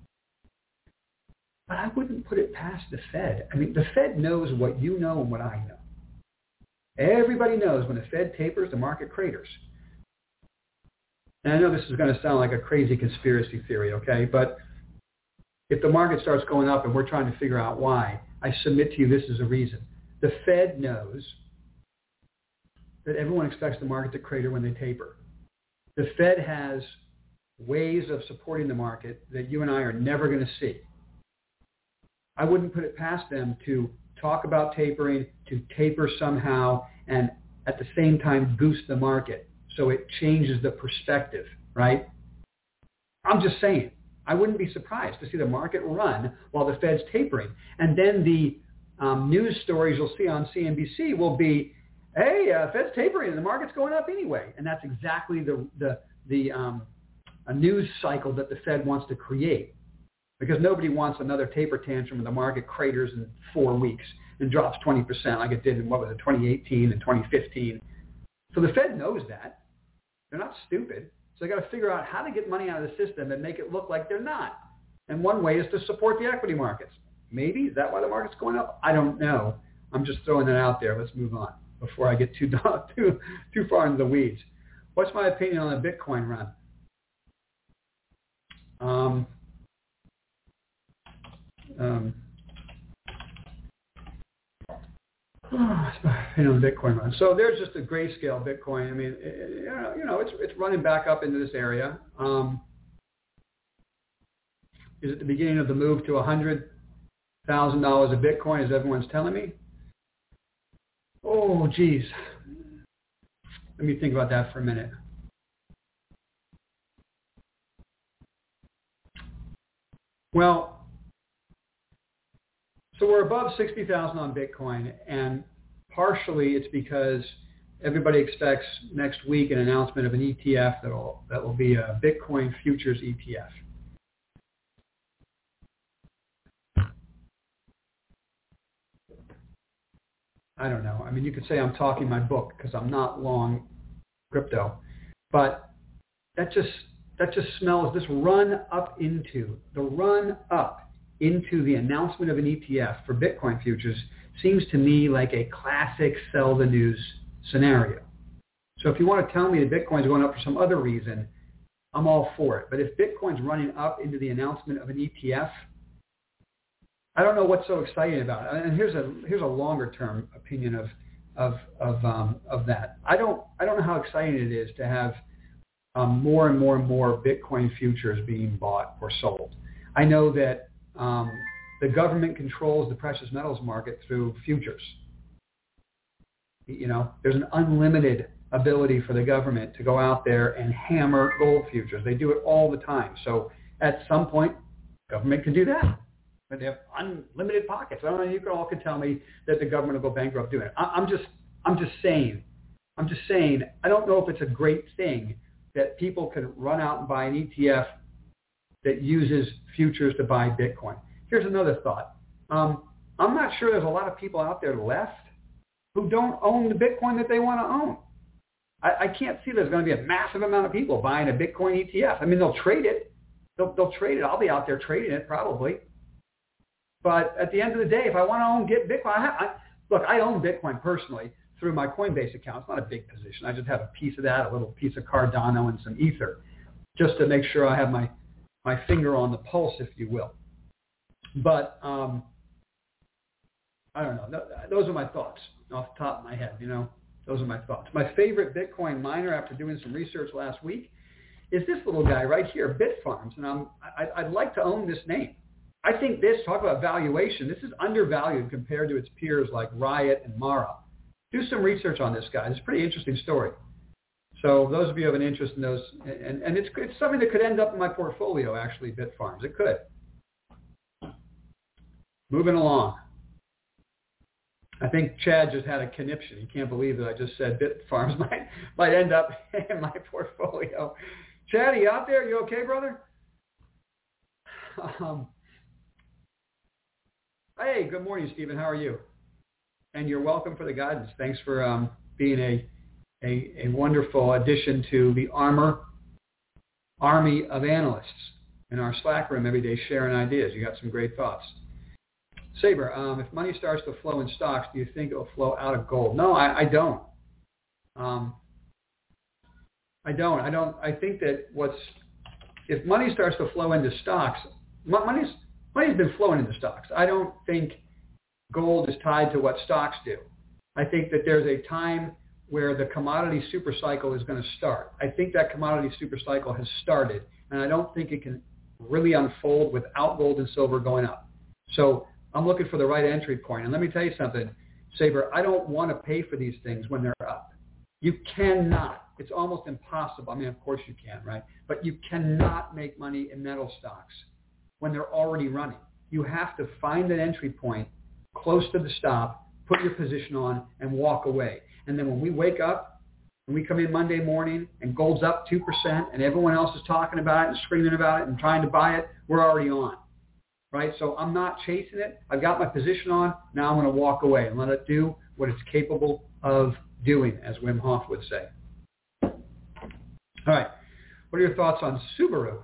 But I wouldn't put it past the Fed. I mean, the Fed knows what you know and what I know. Everybody knows when the Fed tapers, the market craters. And I know this is going to sound like a crazy conspiracy theory, okay? But if the market starts going up and we're trying to figure out why, I submit to you this is a reason. The Fed knows that everyone expects the market to crater when they taper. The Fed has ways of supporting the market that you and I are never going to see. I wouldn't put it past them to talk about tapering, to taper somehow, and at the same time boost the market so it changes the perspective, right? I'm just saying, I wouldn't be surprised to see the market run while the Fed's tapering. And then the um, news stories you'll see on C N B C will be, hey, uh, Fed's tapering and the market's going up anyway. And that's exactly the the the um, a news cycle that the Fed wants to create, because nobody wants another taper tantrum when the market craters in four weeks and drops twenty percent like it did in, what was it, twenty eighteen and twenty fifteen. So the Fed knows that. They're not stupid. So they got to figure out how to get money out of the system and make it look like they're not. And one way is to support the equity markets. Maybe. Is that why the market's going up? I don't know. I'm just throwing that out there. Let's move on before I get too too too far into the weeds. What's my opinion on the Bitcoin run? Um, um, oh, it's my opinion on the Bitcoin run. So there's just a grayscale Bitcoin. I mean, it, you know, it's it's running back up into this area. Um, is it the beginning of the move to one hundred thousand dollars a Bitcoin, as everyone's telling me? Oh, geez. Let me think about that for a minute. Well, so we're above sixty thousand on Bitcoin, and partially it's because everybody expects next week an announcement of an E T F that will that will be a Bitcoin futures E T F. I don't know. I mean, you could say I'm talking my book because I'm not long crypto, but that just that just smells this run up into the run up into the announcement of an E T F for Bitcoin futures seems to me like a classic sell the news scenario. So if you want to tell me that Bitcoin's going up for some other reason, I'm all for it. But if Bitcoin's running up into the announcement of an E T F, I don't know what's so exciting about it. And here's a here's a longer term opinion of of of um, of that. I don't I don't know how exciting it is to have um, more and more and more Bitcoin futures being bought or sold. I know that um, the government controls the precious metals market through futures. You know, there's an unlimited ability for the government to go out there and hammer gold futures. They do it all the time. So at some point, government can do that. But they have unlimited pockets. I don't know. You can all could tell me that the government will go bankrupt doing it. I, I'm just, I'm just saying, I'm just saying. I don't know if it's a great thing that people can run out and buy an E T F that uses futures to buy Bitcoin. Here's another thought. Um, I'm not sure there's a lot of people out there left who don't own the Bitcoin that they want to own. I, I can't see there's going to be a massive amount of people buying a Bitcoin E T F. I mean, they'll trade it. They'll, they'll trade it. I'll be out there trading it probably. But at the end of the day, if I want to own get Bitcoin, I, I, look, I own Bitcoin personally through my Coinbase account. It's not a big position. I just have a piece of that, a little piece of Cardano and some Ether, just to make sure I have my, my finger on the pulse, if you will. But um, I don't know. Those are my thoughts off the top of my head, you know. Those are my thoughts. My favorite Bitcoin miner, after doing some research last week, is this little guy right here, Bitfarms. And I'm, I, I'd like to own this name. I think this, talk about valuation, this is undervalued compared to its peers like Riot and Mara. Do some research on this guy. It's a pretty interesting story. So those of you who have an interest in those, and, and it's it's something that could end up in my portfolio, actually, Bitfarms. It could. Moving along. I think Chad just had a conniption. He can't believe that I just said Bitfarms might might end up in my portfolio. Chad, are you out there? You okay, brother? Um, hey, good morning, Stephen. How are you? And you're welcome for the guidance. Thanks for um, being a, a a wonderful addition to the Armor Army of Analysts in our Slack room every day, sharing ideas. You got some great thoughts. Saber, um, if money starts to flow in stocks, do you think it will flow out of gold? No, I, I don't. Um, I don't. I don't. I think that what's if money starts to flow into stocks, money's money's been flowing into stocks. I don't think gold is tied to what stocks do. I think that there's a time where the commodity super cycle is going to start. I think that commodity super cycle has started, and I don't think it can really unfold without gold and silver going up. So I'm looking for the right entry point. And let me tell you something, Saber, I don't want to pay for these things when they're up. You cannot. It's almost impossible. I mean, of course you can, right? But you cannot make money in metal stocks when they're already running. You have to find an entry point close to the stop, put your position on, and walk away. And then when we wake up, when we come in Monday morning and gold's up two percent and everyone else is talking about it and screaming about it and trying to buy it, we're already on. Right? So I'm not chasing it. I've got my position on. Now I'm going to walk away and let it do what it's capable of doing, as Wim Hof would say. All right. What are your thoughts on Subaru?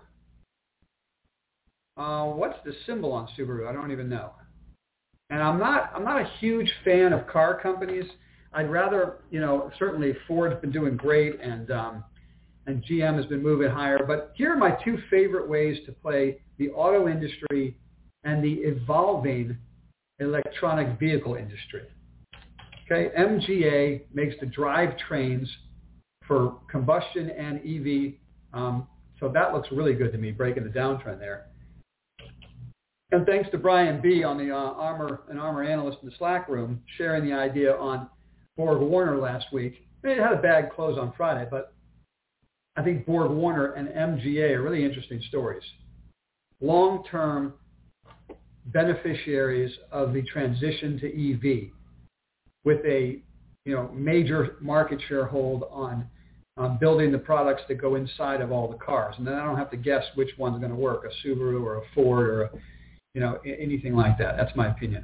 Uh, what's the symbol on Subaru? I don't even know. And I'm not I'm not a huge fan of car companies. I'd rather, you know, certainly Ford's been doing great and um, and G M has been moving higher. But here are my two favorite ways to play the auto industry and the evolving electronic vehicle industry. Okay, M G A makes the drivetrains for combustion and E V, um, so that looks really good to me, breaking the downtrend there. And thanks to Brian B. on the uh, Armor, an Armor analyst in the Slack room, sharing the idea on Borg Warner last week. It had a bad close on Friday, but I think Borg Warner and M G A are really interesting stories. Long-term beneficiaries of the transition to E V with a you know major market share hold on um, building the products that go inside of all the cars. And then I don't have to guess which one's going to work, a Subaru or a Ford or a, you know anything like that. That's my opinion.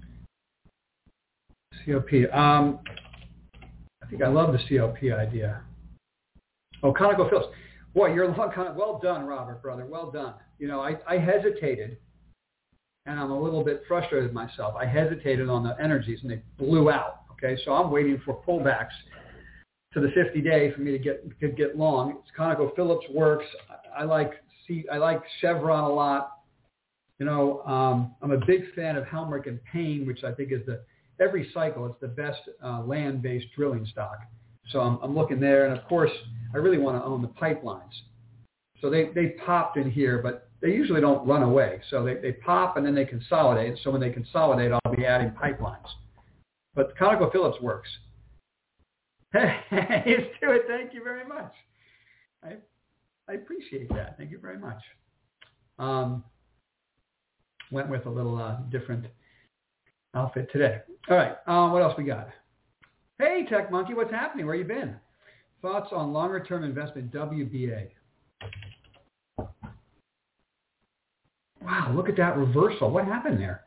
C O P. Um, I think I love the C O P idea. Oh, ConocoPhillips. Boy, you're long, well done, Robert, brother. Well done. You know, I, I hesitated. And I'm a little bit frustrated with myself. I hesitated on the energies, and they blew out. Okay, so I'm waiting for pullbacks to the fifty-day for me to get to get long. It's ConocoPhillips works. I, I like see I like Chevron a lot. You know, um, I'm a big fan of Helmerich and Payne, which I think is the every cycle it's the best uh, land-based drilling stock. So I'm, I'm looking there, and of course I really want to own the pipelines. So they they popped in here, but they usually don't run away. So they, they pop and then they consolidate. So when they consolidate, I'll be adding pipelines. But ConocoPhillips works. Hey, Stuart, thank you very much. I I appreciate that. Thank you very much. Um, went with a little uh, different outfit today. All right. Uh, what else we got? Hey, Tech Monkey, what's happening? Where you been? Thoughts on longer-term investment W B A? Wow, look at that reversal. What happened there?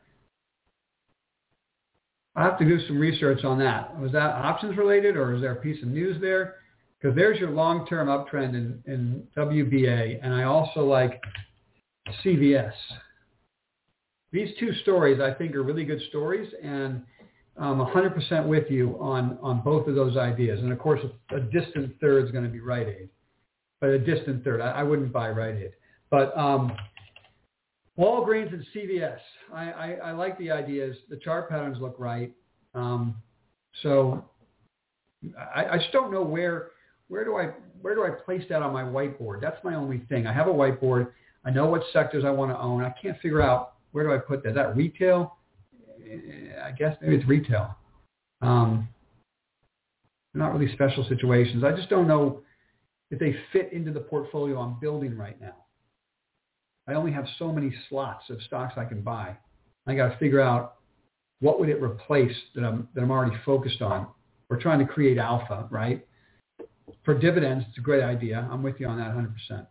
I have to do some research on that. Was that options related, or is there a piece of news there? Because there's your long-term uptrend in, in W B A, and I also like C V S. These two stories I think are really good stories, and I'm one hundred percent with you on, on both of those ideas. And of course, a, a distant third is going to be Rite Aid. But a distant third, I, I wouldn't buy Rite Aid. But um, Walgreens and C V S. I, I, I like the ideas. The chart patterns look right. Um, so I, I just don't know where where do I where do I place that on my whiteboard? That's my only thing. I have a whiteboard. I know what sectors I want to own. I can't figure out where do I put that. Is that retail? I guess maybe it's retail. Um, They're not really special situations. I just don't know if they fit into the portfolio I'm building right now. I only have so many slots of stocks I can buy. I got to figure out what would it replace that I'm that I'm already focused on. We're trying to create alpha, right? For dividends, it's a great idea. I'm with you on that one hundred percent.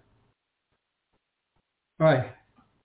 All right.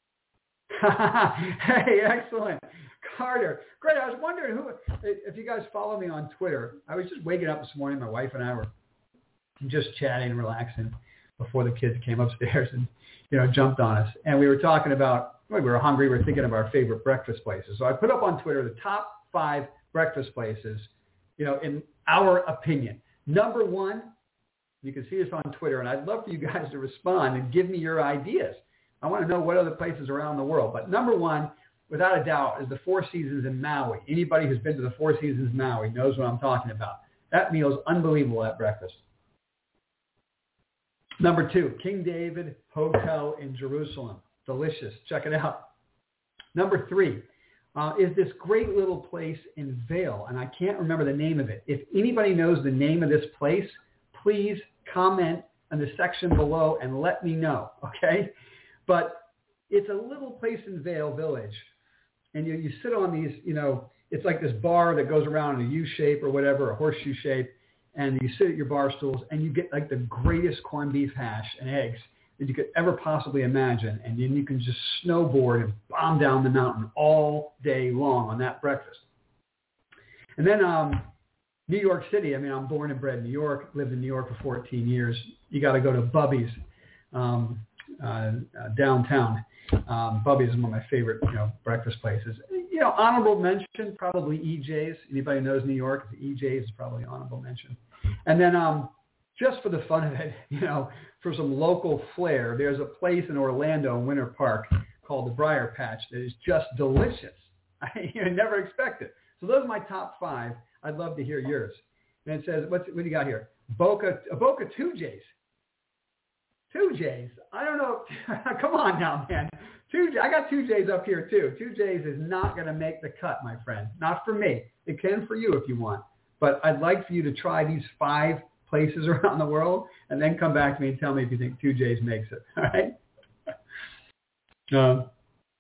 Hey, excellent. Carter. Great. I was wondering who, if you guys follow me on Twitter. I was just waking up this morning. My wife and I were just chatting and relaxing before the kids came upstairs and, you know, jumped on us. And we were talking about, well, we were hungry. We were thinking of our favorite breakfast places. So I put up on Twitter the top five breakfast places, you know, in our opinion. Number one, you can see this on Twitter, and I'd love for you guys to respond and give me your ideas. I want to know what other places around the world. But number one, without a doubt, is the Four Seasons in Maui. Anybody who's been to the Four Seasons in Maui knows what I'm talking about. That meal is unbelievable at breakfast. Number two, King David Hotel in Jerusalem. Delicious. Check it out. Number three uh, is this great little place in Vail, and I can't remember the name of it. If anybody knows the name of this place, please comment in the section below and let me know, okay? But it's a little place in Vail Village, and you, you sit on these, you know, it's like this bar that goes around in a U shape or whatever, a horseshoe shape, and you sit at your bar stools, and you get like the greatest corned beef hash and eggs that you could ever possibly imagine, and then you can just snowboard and bomb down the mountain all day long on that breakfast. And then um, New York City, I mean, I'm born and bred in New York, lived in New York for fourteen years. You got to go to Bubby's um, uh, uh, downtown. Um, Bubby's is one of my favorite, you know, breakfast places. You know, honorable mention, probably E J's. Anybody who knows New York, E J's is probably honorable mention. And then um, just for the fun of it, you know, for some local flair, there's a place in Orlando, Winter Park, called the Briar Patch that is just delicious. I you know, never expect it. So those are my top five. I'd love to hear yours. And it says, what's, what do you got here? Boca, uh, Boca two J's. Two J's. I don't know. Come on now, man. Two. I got two J's up here too. Two J's is not going to make the cut, my friend. Not for me. It can for you if you want. But I'd like for you to try these five places around the world and then come back to me and tell me if you think two J's makes it. All right. Um,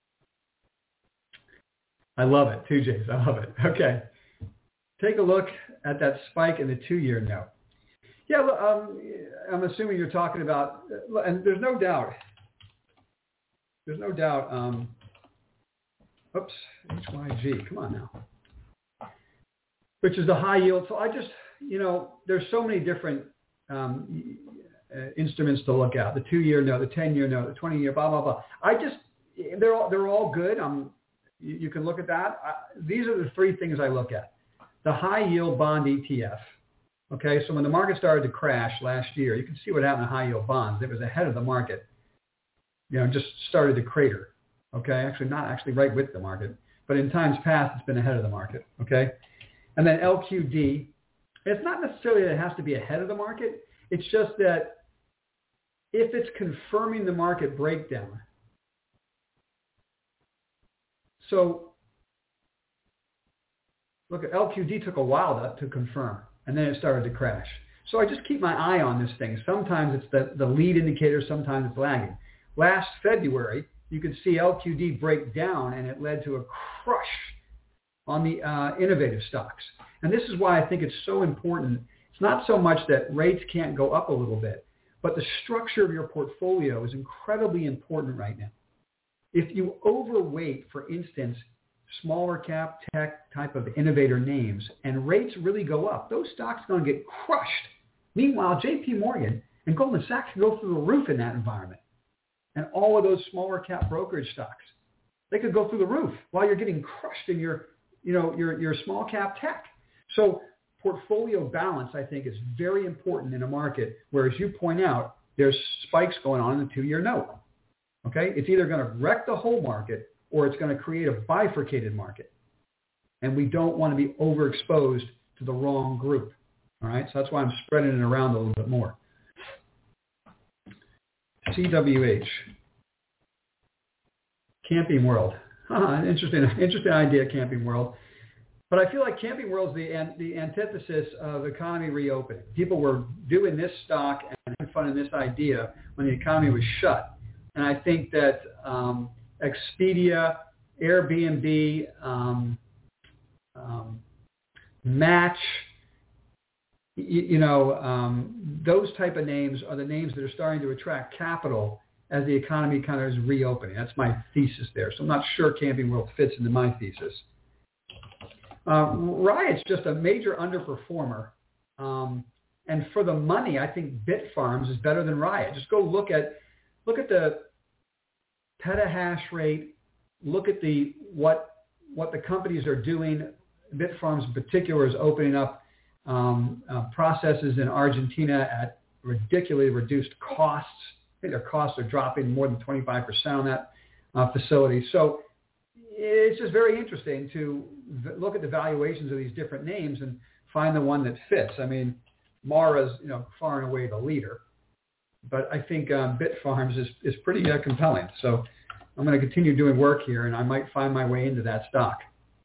I love it. Two J's. I love it. Okay. Take a look at that spike in the two-year note. Yeah, um, I'm assuming you're talking about, and there's no doubt, there's no doubt, um, oops, H Y G, come on now, which is the high yield. So I just, you know, there's so many different um, uh, instruments to look at, the two-year note, the ten-year note, the twenty-year, blah, blah, blah. I just, they're all, they're all good. Um, you, you can look at that. I, these are the three things I look at. The high yield bond E T F. Okay, so when the market started to crash last year, you can see what happened to high yield bonds. It was ahead of the market. You know, just started to crater. Okay, actually not actually right with the market, but in times past, it's been ahead of the market. Okay, and then L Q D. It's not necessarily that it has to be ahead of the market. It's just that if it's confirming the market breakdown. So look, at L Q D took a while to, to confirm. And then it started to crash. So I just keep my eye on this thing. Sometimes it's the, the lead indicator, sometimes it's lagging. Last February, you could see L Q D break down, and it led to a crush on the uh, innovative stocks. And this is why I think it's so important. It's not so much that rates can't go up a little bit, but the structure of your portfolio is incredibly important right now. If you overweight, for instance, smaller cap tech type of innovator names, and rates really go up, those stocks are going to get crushed. Meanwhile, J P Morgan and Goldman Sachs can go through the roof in that environment. And all of those smaller cap brokerage stocks, they could go through the roof while you're getting crushed in your, you know, your, your small cap tech. So portfolio balance, I think, is very important in a market where, as you point out, there's spikes going on in the two-year note. Okay? It's either going to wreck the whole market or it's going to create a bifurcated market. And we don't want to be overexposed to the wrong group. All right? So that's why I'm spreading it around a little bit more. C W H. Camping World. Huh, interesting, interesting idea, Camping World. But I feel like Camping World's the an, the antithesis of economy reopening. People were doing this stock and having fun in this idea when the economy was shut. And I think that um, Expedia, Airbnb, um, um, Match, you, you know, um, those type of names are the names that are starting to attract capital as the economy kind of is reopening. That's my thesis there. So I'm not sure Camping World fits into my thesis. Uh, Riot's just a major underperformer. Um, and for the money, I think Bitfarms is better than Riot. Just go look at look at the petahash rate. Look at the what what the companies are doing. Bitfarms in particular is opening up um, uh, processes in Argentina at ridiculously reduced costs. I think their costs are dropping more than twenty-five percent on that uh, facility. So it's just very interesting to look at the valuations of these different names and find the one that fits. I mean, Mara's, you know, far and away the leader, but I think um, Bitfarms is, is pretty uh, compelling. So I'm going to continue doing work here, and I might find my way into that stock.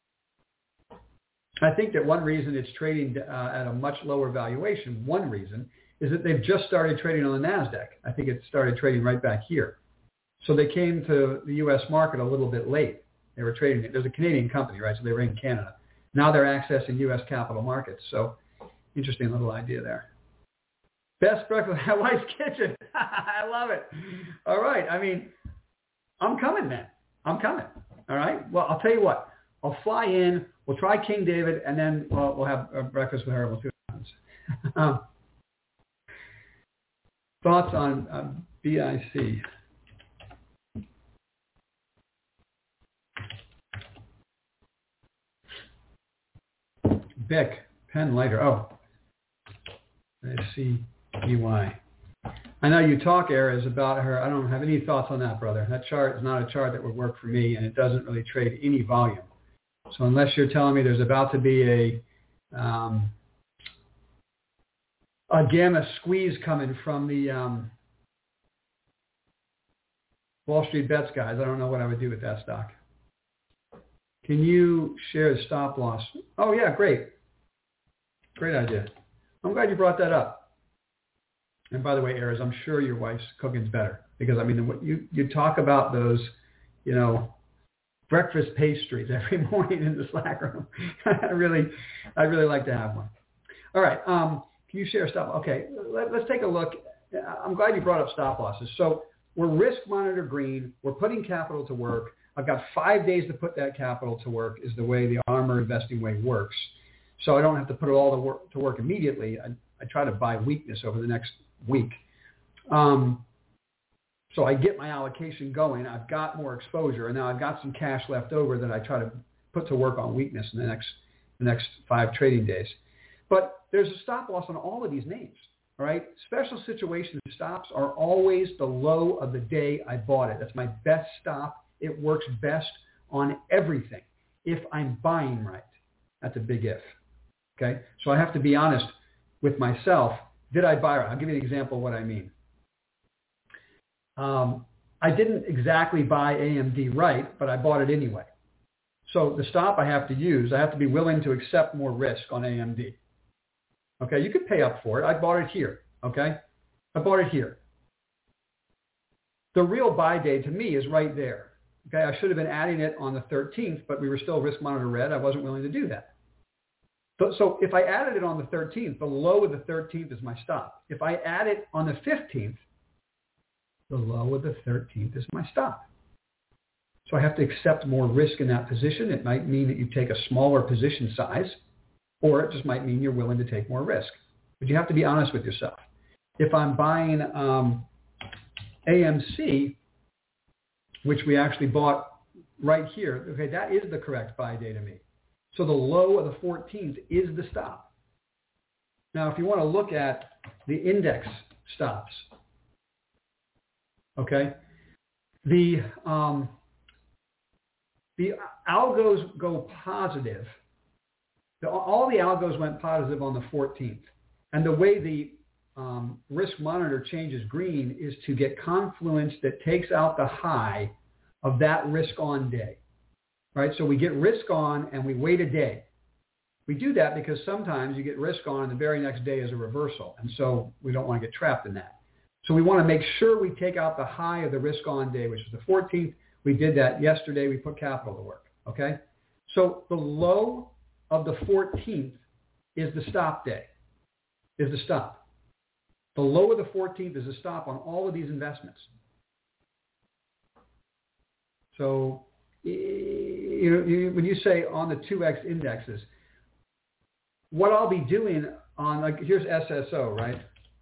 I think that one reason it's trading uh, at a much lower valuation, one reason, is that they've just started trading on the NASDAQ. I think it started trading right back here. So they came to the U S market a little bit late. They were trading it. There's a Canadian company, right? So they were in Canada. Now they're accessing U S capital markets. So interesting little idea there. Best breakfast at Wife's Kitchen. I love it. All right. I mean, I'm coming, man. I'm coming. All right. Well, I'll tell you what. I'll fly in. We'll try King David, and then we'll, we'll have a breakfast with her. We'll see what happens. um, thoughts on uh, B I C? Bic, pen lighter. Oh, I see E Y. I know you talk, Ares, about her. I don't have any thoughts on that, brother. That chart is not a chart that would work for me, and it doesn't really trade any volume. So unless you're telling me there's about to be a um, a gamma squeeze coming from the um, Wall Street Bets guys, I don't know what I would do with that stock. Can you share the stop loss? Oh, yeah, great. Great idea. I'm glad you brought that up. And by the way, Ares, I'm sure your wife's cooking's better because, I mean, you, you talk about those, you know, breakfast pastries every morning in the Slack room. I really, I'd really like to have one. All right. Um, can you share stop? Okay. Let, let's take a look. I'm glad you brought up stop losses. So we're risk monitor green. We're putting capital to work. I've got five days to put that capital to work is the way the Armor investing way works. So I don't have to put it all to work, to work immediately. I, I try to buy weakness over the next week. Um, so I get my allocation going. I've got more exposure, and now I've got some cash left over that I try to put to work on weakness in the next the next five trading days. But there's a stop loss on all of these names. All right, special situation stops are always the low of the day I bought it. That's my best stop. It works best on everything if I'm buying right. That's a big if. Okay, so I have to be honest with myself. Did I buy right? I'll give you an example of what I mean. Um, I didn't exactly buy A M D right, but I bought it anyway. So the stop I have to use, I have to be willing to accept more risk on A M D. Okay, you could pay up for it. I bought it here. Okay, I bought it here. The real buy day to me is right there. Okay, I should have been adding it on the thirteenth, but we were still risk monitor red. I wasn't willing to do that. So, so if I added it on the thirteenth, the low of the thirteenth is my stop. If I add it on the fifteenth, the low of the thirteenth is my stop. So I have to accept more risk in that position. It might mean that you take a smaller position size, or it just might mean you're willing to take more risk. But you have to be honest with yourself. If I'm buying um, A M C, which we actually bought right here, okay, that is the correct buy day to me. So the low of the fourteenth is the stop. Now, if you want to look at the index stops, okay, the um, the algos go positive. The, all the algos went positive on the fourteenth. And the way the um, risk monitor changes green is to get confluence that takes out the high of that risk on day. Right? So we get risk on and we wait a day. We do that because sometimes you get risk on and the very next day is a reversal. And so we don't want to get trapped in that. So we want to make sure we take out the high of the risk on day, which is the fourteenth. We did that yesterday. We put capital to work. Okay. So the low of the fourteenth is the stop day, is the stop. The low of the fourteenth is the stop on all of these investments. So you know, you, when you say on the two X indexes, what I'll be doing on, like, here's S S O, right?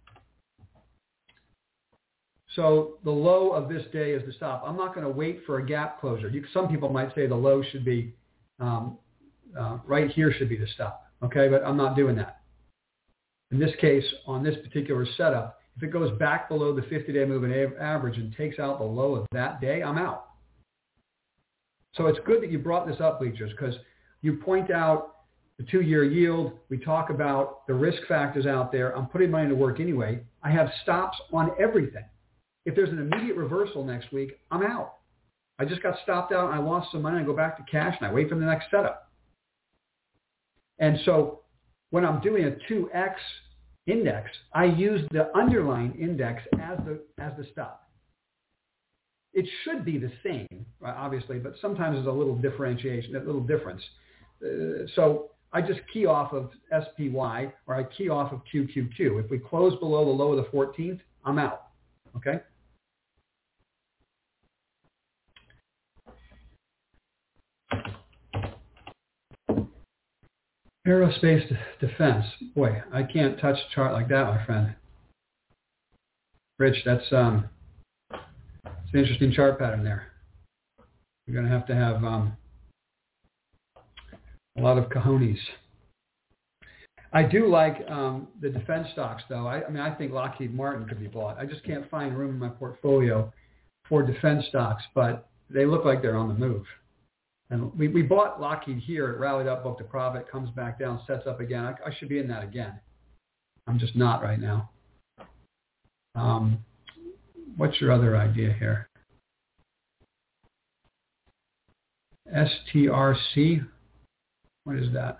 So the low of this day is the stop. I'm not going to wait for a gap closure. You, some people might say the low should be, um, uh, right here should be the stop. Okay, but I'm not doing that. In this case, on this particular setup, if it goes back below the fifty-day moving average and takes out the low of that day, I'm out. So it's good that you brought this up, Bleachers, because you point out the two-year yield. We talk about the risk factors out there. I'm putting money to work anyway. I have stops on everything. If there's an immediate reversal next week, I'm out. I just got stopped out and I lost some money. I go back to cash and I wait for the next setup. And so when I'm doing a two X index, I use the underlying index as the as the stop. It should be the same, obviously, but sometimes there's a little differentiation, a little difference. Uh, so I just key off of S P Y or I key off of Q Q Q. If we close below the low of the fourteenth, I'm out. Okay? Aerospace defense. Boy, I can't touch a chart like that, my friend. Rich, that's um, it's an interesting chart pattern there. You're going to have to have um, a lot of cojones. I do like um, the defense stocks, though. I, I mean, I think Lockheed Martin could be bought. I just can't find room in my portfolio for defense stocks, but they look like they're on the move. And we, we bought Lockheed here. It rallied up, booked a profit, comes back down, sets up again. I, I should be in that again. I'm just not right now. Um, what's your other idea here? S T R C? What is that?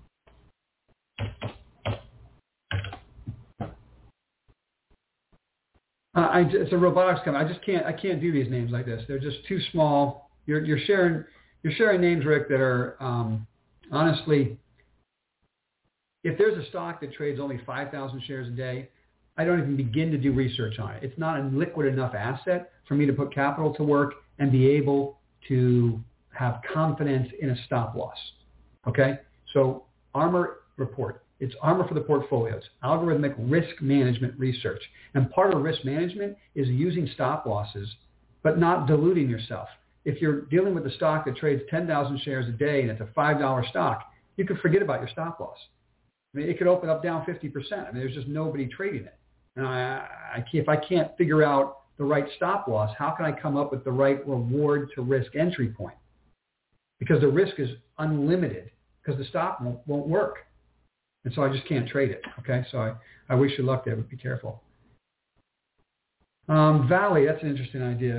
Uh, I, it's a robotics company. I just can't. I can't do these names like this. They're just too small. You're, you're sharing. You're sharing names, Rick, that are um, honestly. If there's a stock that trades only five thousand shares a day, I don't even begin to do research on it. It's not a liquid enough asset for me to put capital to work and be able to have confidence in a stop loss. Okay, so Armor report. It's Armor for the portfolios, algorithmic risk management research. And part of risk management is using stop losses, but not diluting yourself. If you're dealing with a stock that trades ten thousand shares a day and it's a five dollar stock, you could forget about your stop loss. I mean, it could open up down fifty percent. I mean, there's just nobody trading it. And I, I can't, if I can't figure out the right stop loss, how can I come up with the right reward to risk entry point? Because the risk is unlimited because the stop won't, won't work. And so I just can't trade it. Okay, so I, I wish you luck there, but be careful. Um, Valley, that's an interesting idea.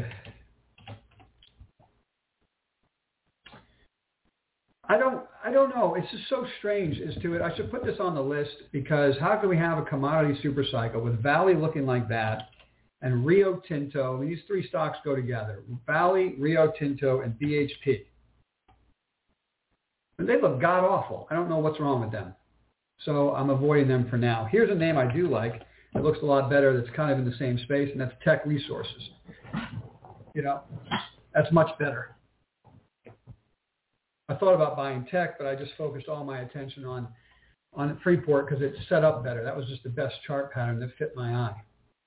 I don't, I don't know. It's just so strange as to it. I should put this on the list because how can we have a commodity super cycle with Valley looking like that and Rio Tinto? These three stocks go together: Valley, Rio Tinto, and B H P. And they look god awful. I don't know what's wrong with them. So I'm avoiding them for now. Here's a name I do like. It looks a lot better. That's kind of in the same space, and that's Tech Resources. You know, that's much better. I thought about buying Tech, but I just focused all my attention on, on Freeport because it's set up better. That was just the best chart pattern that fit my eye.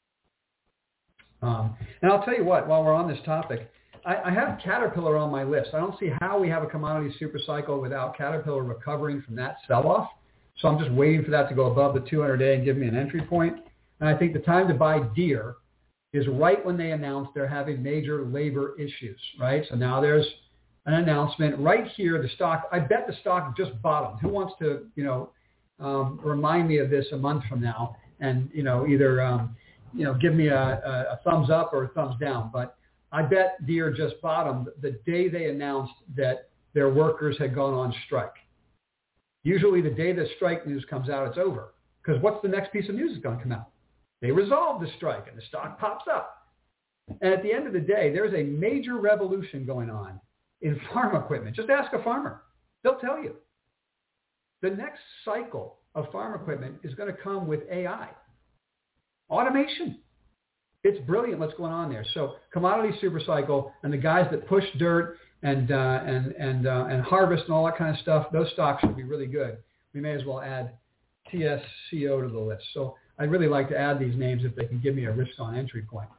Um, and I'll tell you what, while we're on this topic, I, I have Caterpillar on my list. I don't see how we have a commodity super cycle without Caterpillar recovering from that sell-off. So I'm just waiting for that to go above the two hundred day and give me an entry point. And I think the time to buy Deere is right when they announce they're having major labor issues, right? So now there's an announcement right here. The stock, I bet the stock just bottomed. Who wants to, you know, um, remind me of this a month from now and, you know, either, um, you know, give me a, a, a thumbs up or a thumbs down. But I bet Deere just bottomed the day they announced that their workers had gone on strike. Usually the day the strike news comes out, it's over. Because what's the next piece of news that's going to come out? They resolved the strike and the stock pops up. And at the end of the day, there's a major revolution going on in farm equipment. Just ask a farmer. They'll tell you. The next cycle of farm equipment is going to come with A I. Automation. It's brilliant what's going on there. So commodity super cycle and the guys that push dirt and uh, and and uh, and harvest and all that kind of stuff, those stocks should be really good. We may as well add T S C O to the list. So I'd really like to add these names if they can give me a risk on entry point.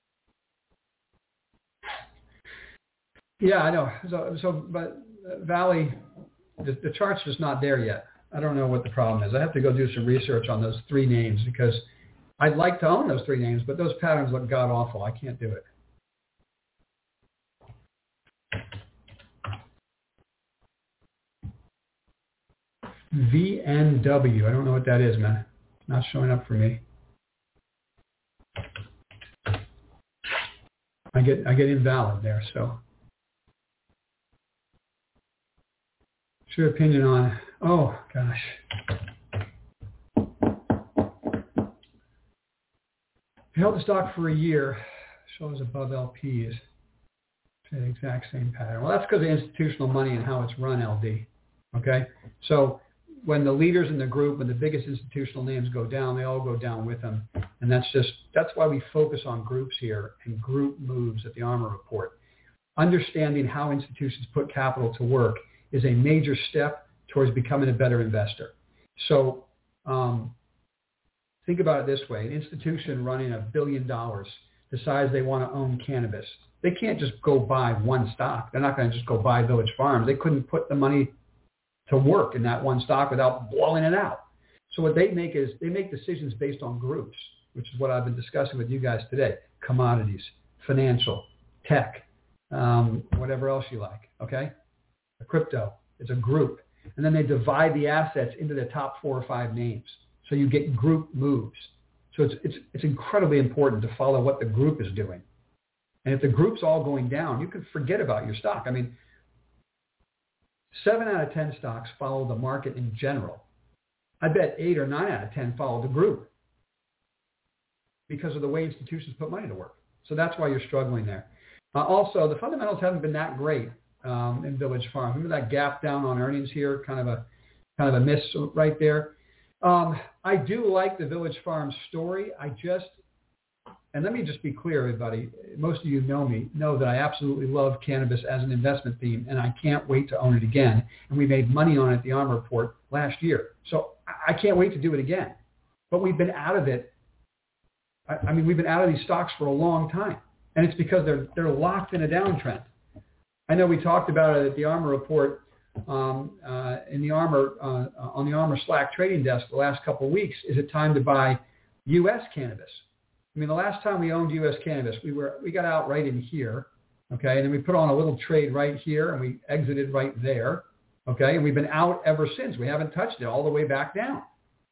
Yeah, I know. So, so but Valley, the, the chart's just not there yet. I don't know what the problem is. I have to go do some research on those three names because I'd like to own those three names, but those patterns look god awful. I can't do it. V N W. I don't know what that is, man. It's not showing up for me. I get I get invalid there, so. What's your opinion on, oh gosh. Held the stock for a year, shows above L Ps. It's the exact same pattern. Well, that's because of institutional money and how it's run, L D. Okay? So when the leaders in the group and the biggest institutional names go down, they all go down with them. And that's just, that's why we focus on groups here and group moves at the Armor Report. Understanding how institutions put capital to work is a major step towards becoming a better investor. So um, think about it this way. An institution running a billion dollars decides they want to own cannabis. They can't just go buy one stock. They're not going to just go buy Village Farms. They couldn't put the money to work in that one stock without blowing it out. So what they make is they make decisions based on groups, which is what I've been discussing with you guys today. Commodities, financial, tech, um, whatever else you like, okay? A crypto is a group. And then they divide the assets into the top four or five names. So you get group moves. So it's, it's, it's incredibly important to follow what the group is doing. And if the group's all going down, you can forget about your stock. I mean, seven out of ten stocks follow the market in general. I bet eight or nine out of ten follow the group because of the way institutions put money to work. So that's why you're struggling there. Uh, also, the fundamentals haven't been that great um, in Village Farms. Remember that gap down on earnings here, kind of a kind of a miss right there. Um, I do like the Village Farms story. I just, and let me just be clear, everybody. Most of you know me, know that I absolutely love cannabis as an investment theme, and I can't wait to own it again. And we made money on it at the Armor Report last year. So I can't wait to do it again. But we've been out of it. I, I mean, we've been out of these stocks for a long time. And it's because they're they're locked in a downtrend. I know we talked about it at the Armor Report um, uh, in the Armor uh, on the Armor Slack trading desk the last couple of weeks. Is it time to buy U S cannabis? I mean, the last time we owned U S cannabis, we were we got out right in here, okay, and then we put on a little trade right here, and we exited right there, okay, and we've been out ever since. We haven't touched it all the way back down,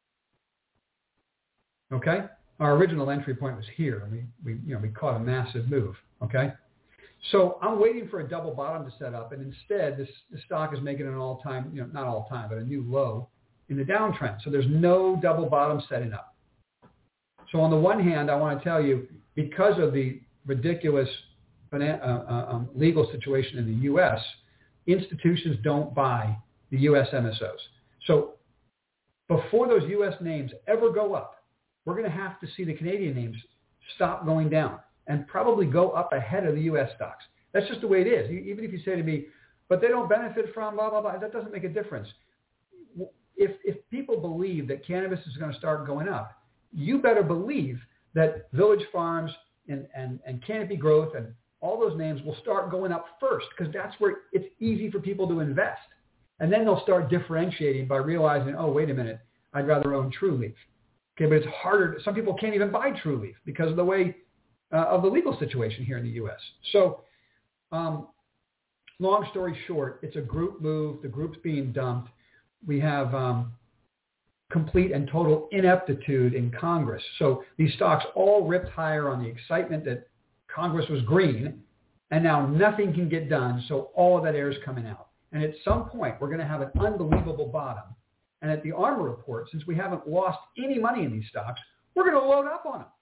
okay. Our original entry point was here, and we, we you know we caught a massive move, okay. So I'm waiting for a double bottom to set up, and instead, this the stock is making an all-time, you know, not all-time, but a new low in the downtrend. So there's no double bottom setting up. So on the one hand, I want to tell you, because of the ridiculous uh, uh, um, legal situation in the U S, institutions don't buy the U S M S Os. So before those U S names ever go up, we're going to have to see the Canadian names stop going down and probably go up ahead of the U S stocks. That's just the way it is. Even if you say to me, but they don't benefit from blah, blah, blah, that doesn't make a difference. If, if people believe that cannabis is going to start going up, you better believe that Village Farms and, and, and Canopy Growth and all those names will start going up first because that's where it's easy for people to invest. And then they'll start differentiating by realizing, oh, wait a minute, I'd rather own TrueLeaf. Okay, but it's harder. Some people can't even buy TrueLeaf because of the way uh, of the legal situation here in the U S. So um, long story short, it's a group move. The group's being dumped. We have um, complete and total ineptitude in Congress. So these stocks all ripped higher on the excitement that Congress was green, and now nothing can get done, so all of that air is coming out. And at some point, we're going to have an unbelievable bottom And at the ARMR report, since we haven't lost any money in these stocks, we're going to load up on them.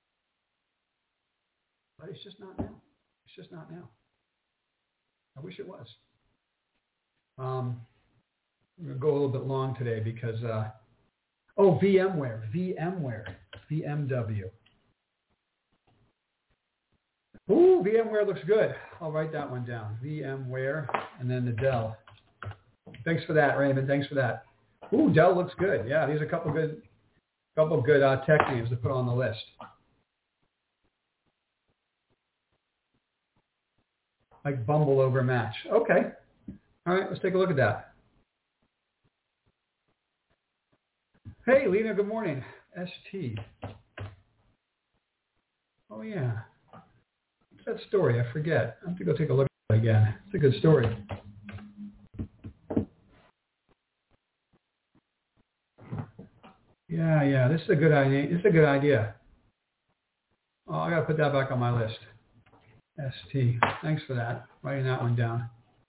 But it's just not now. It's just not now. I wish it was. Um, I'm going to go a little bit long today because, uh, oh, VMware, VMware, V M W. Ooh, VMware looks good. I'll write that one down. VMware, and then the Dell. Thanks for that, Raymond. Thanks for that. Ooh, Dell looks good. Yeah, these are a couple good, couple good uh, tech names to put on the list. Like Bumble over Match. Okay. All right, let's take a look at that. Hey, Lena, good morning. S T. Oh, yeah. What's that story? I forget. I have to go take a look at it again. It's a good story. Yeah, yeah, this is a good idea. This is a good idea. Oh, I got to put that back on my list. S T. Thanks for that. Writing that one down.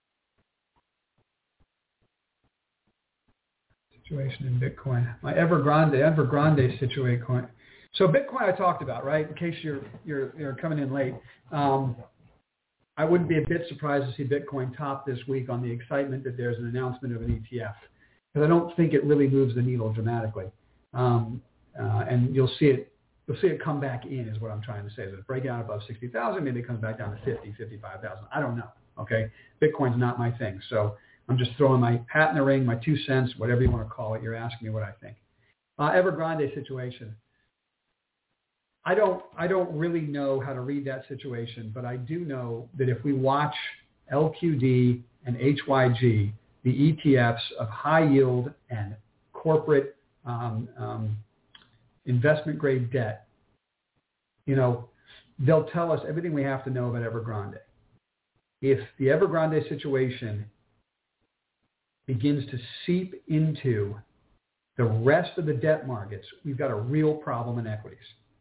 Situation in Bitcoin. My Evergrande, Evergrande situation. So Bitcoin I talked about, right? In case you're you're you're coming in late, um, I wouldn't be a bit surprised to see Bitcoin top this week on the excitement that there's an announcement of an E T F, because I don't think it really moves the needle dramatically, um, uh, and you'll see it you'll see it come back in is what I'm trying to say. So it break out above sixty thousand, maybe it comes back down to fifty, fifty-five thousand. I don't know. Okay, Bitcoin's not my thing, so I'm just throwing my hat in the ring, my two cents, whatever you want to call it. You're asking me what I think. Uh, Evergrande situation. I don't I don't really know how to read that situation, but I do know that if we watch L Q D and H Y G, the E T Fs of high yield and corporate um, um, investment grade debt, you know, they'll tell us everything we have to know about Evergrande. If the Evergrande situation begins to seep into the rest of the debt markets, we've got a real problem in equities.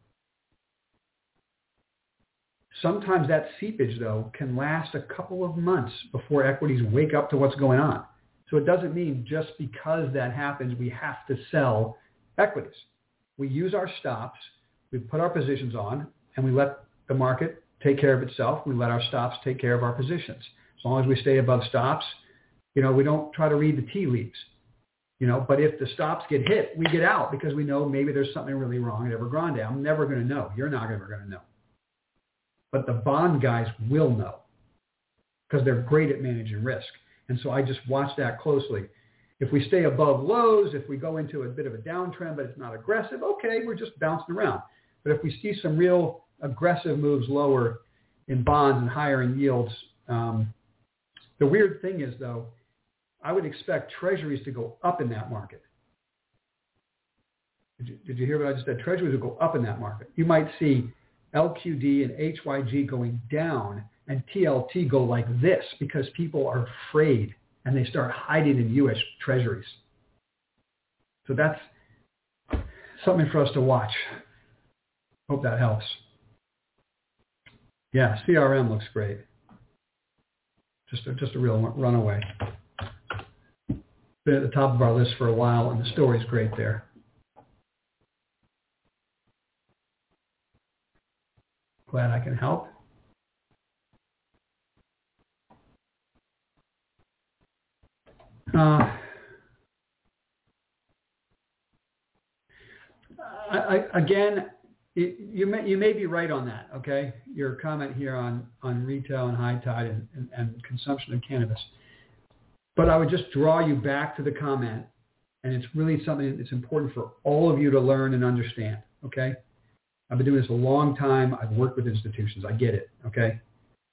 Sometimes that seepage, though, can last a couple of months before equities wake up to what's going on. So it doesn't mean just because that happens, we have to sell equities. We use our stops, we put our positions on, and we let the market take care of itself. We let our stops take care of our positions. As long as we stay above stops, you know, we don't try to read the tea leaves. You know, but if the stops get hit, we get out because we know maybe there's something really wrong at Evergrande. I'm never going to know. You're not ever going to know. But the bond guys will know because they're great at managing risk. And so I just watch that closely. If we stay above lows, if we go into a bit of a downtrend, but it's not aggressive, okay, we're just bouncing around. But if we see some real aggressive moves lower in bonds and higher in yields, um, the weird thing is, though, I would expect treasuries to go up in that market. Did you, did you hear what I just said? Treasuries will go up in that market. You might see L Q D and H Y G going down and T L T go like this because people are afraid and they start hiding in U S treasuries. So that's something for us to watch. Hope that helps. Yeah, C R M looks great. Just a, just a real runaway. Been at the top of our list for a while, and the story's great there. Glad I can help. Uh, I, I, again, it, you may you may be right on that. Okay, your comment here on, on retail and high tide and, and, and consumption of cannabis. But I would just draw you back to the comment, and it's really something that's important for all of you to learn and understand. Okay, I've been doing this a long time. I've worked with institutions. I get it. Okay,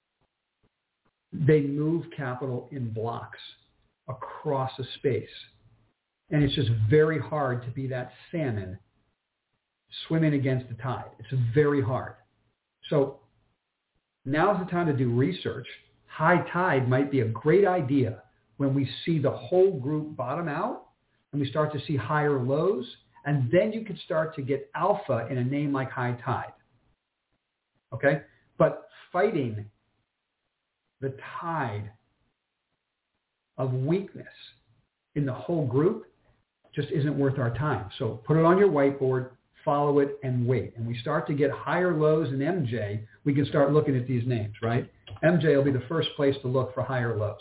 they move capital in blocks across a space, and it's just very hard to be that salmon swimming against the tide. It's very hard. So now's the time to do research. High tide might be a great idea when we see the whole group bottom out and we start to see higher lows, and then you could start to get alpha in a name like high tide. Okay? But fighting the tide of weakness in the whole group, just isn't worth our time. So put it on your whiteboard, follow it, and wait. And we start to get higher lows in M J, we can start looking at these names, right? M J will be the first place to look for higher lows.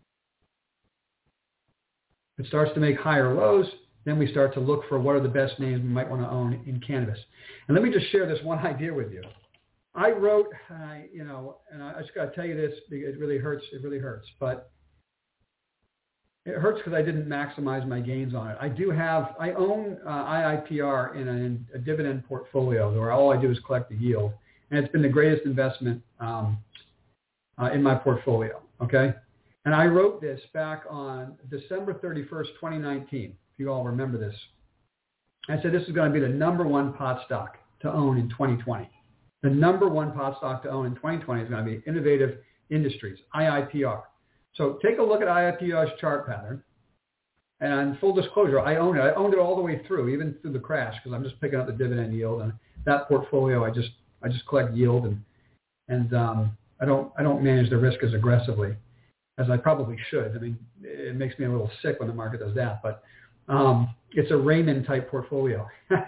If it starts to make higher lows, then we start to look for what are the best names we might want to own in cannabis. And let me just share this one idea with you. I wrote, uh, you know, and I just got to tell you this, because it really hurts. It really hurts. But it hurts because I didn't maximize my gains on it. I do have, I own uh, I I P R in a, a dividend portfolio where all I do is collect the yield. And it's been the greatest investment um, uh, in my portfolio, okay? And I wrote this back on December thirty-first, twenty nineteen, if you all remember this. I said this is going to be the number one pot stock to own in twenty twenty. The number one pot stock to own in twenty twenty is going to be Innovative Industries, I I P R. So take a look at I I P R's chart pattern. And full disclosure, I own it. I owned it all the way through, even through the crash, because I'm just picking up the dividend yield. And that portfolio, I just I just collect yield, and and um, I don't I don't manage the risk as aggressively as I probably should. I mean, it makes me a little sick when the market does that, but um, it's a Raymond type portfolio.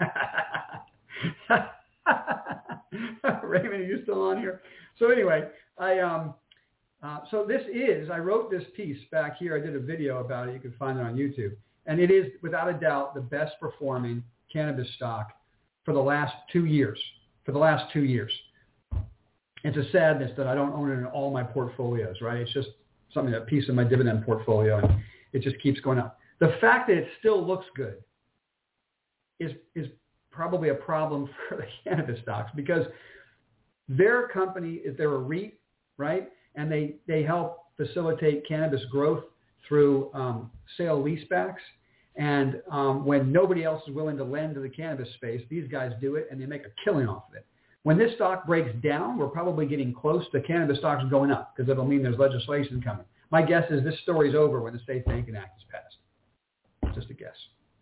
Raymond, are you still on here? So anyway, I um, uh, so this is, I wrote this piece back here. I did a video about it. You can find it on YouTube. And it is, without a doubt, the best performing cannabis stock for the last two years. For the last two years. It's a sadness that I don't own it in all my portfolios, right? It's just something, a piece of my dividend portfolio, and it just keeps going up. The fact that it still looks good is is probably a problem for the cannabis stocks, because their company, if they're a REIT, right, and they, they help facilitate cannabis growth through um, sale leasebacks. And um, when nobody else is willing to lend to the cannabis space, these guys do it, and they make a killing off of it. When this stock breaks down, we're probably getting close to cannabis stocks going up, because it'll mean there's legislation coming. My guess is this story's over when the Safe Banking Act is passed. Just a guess.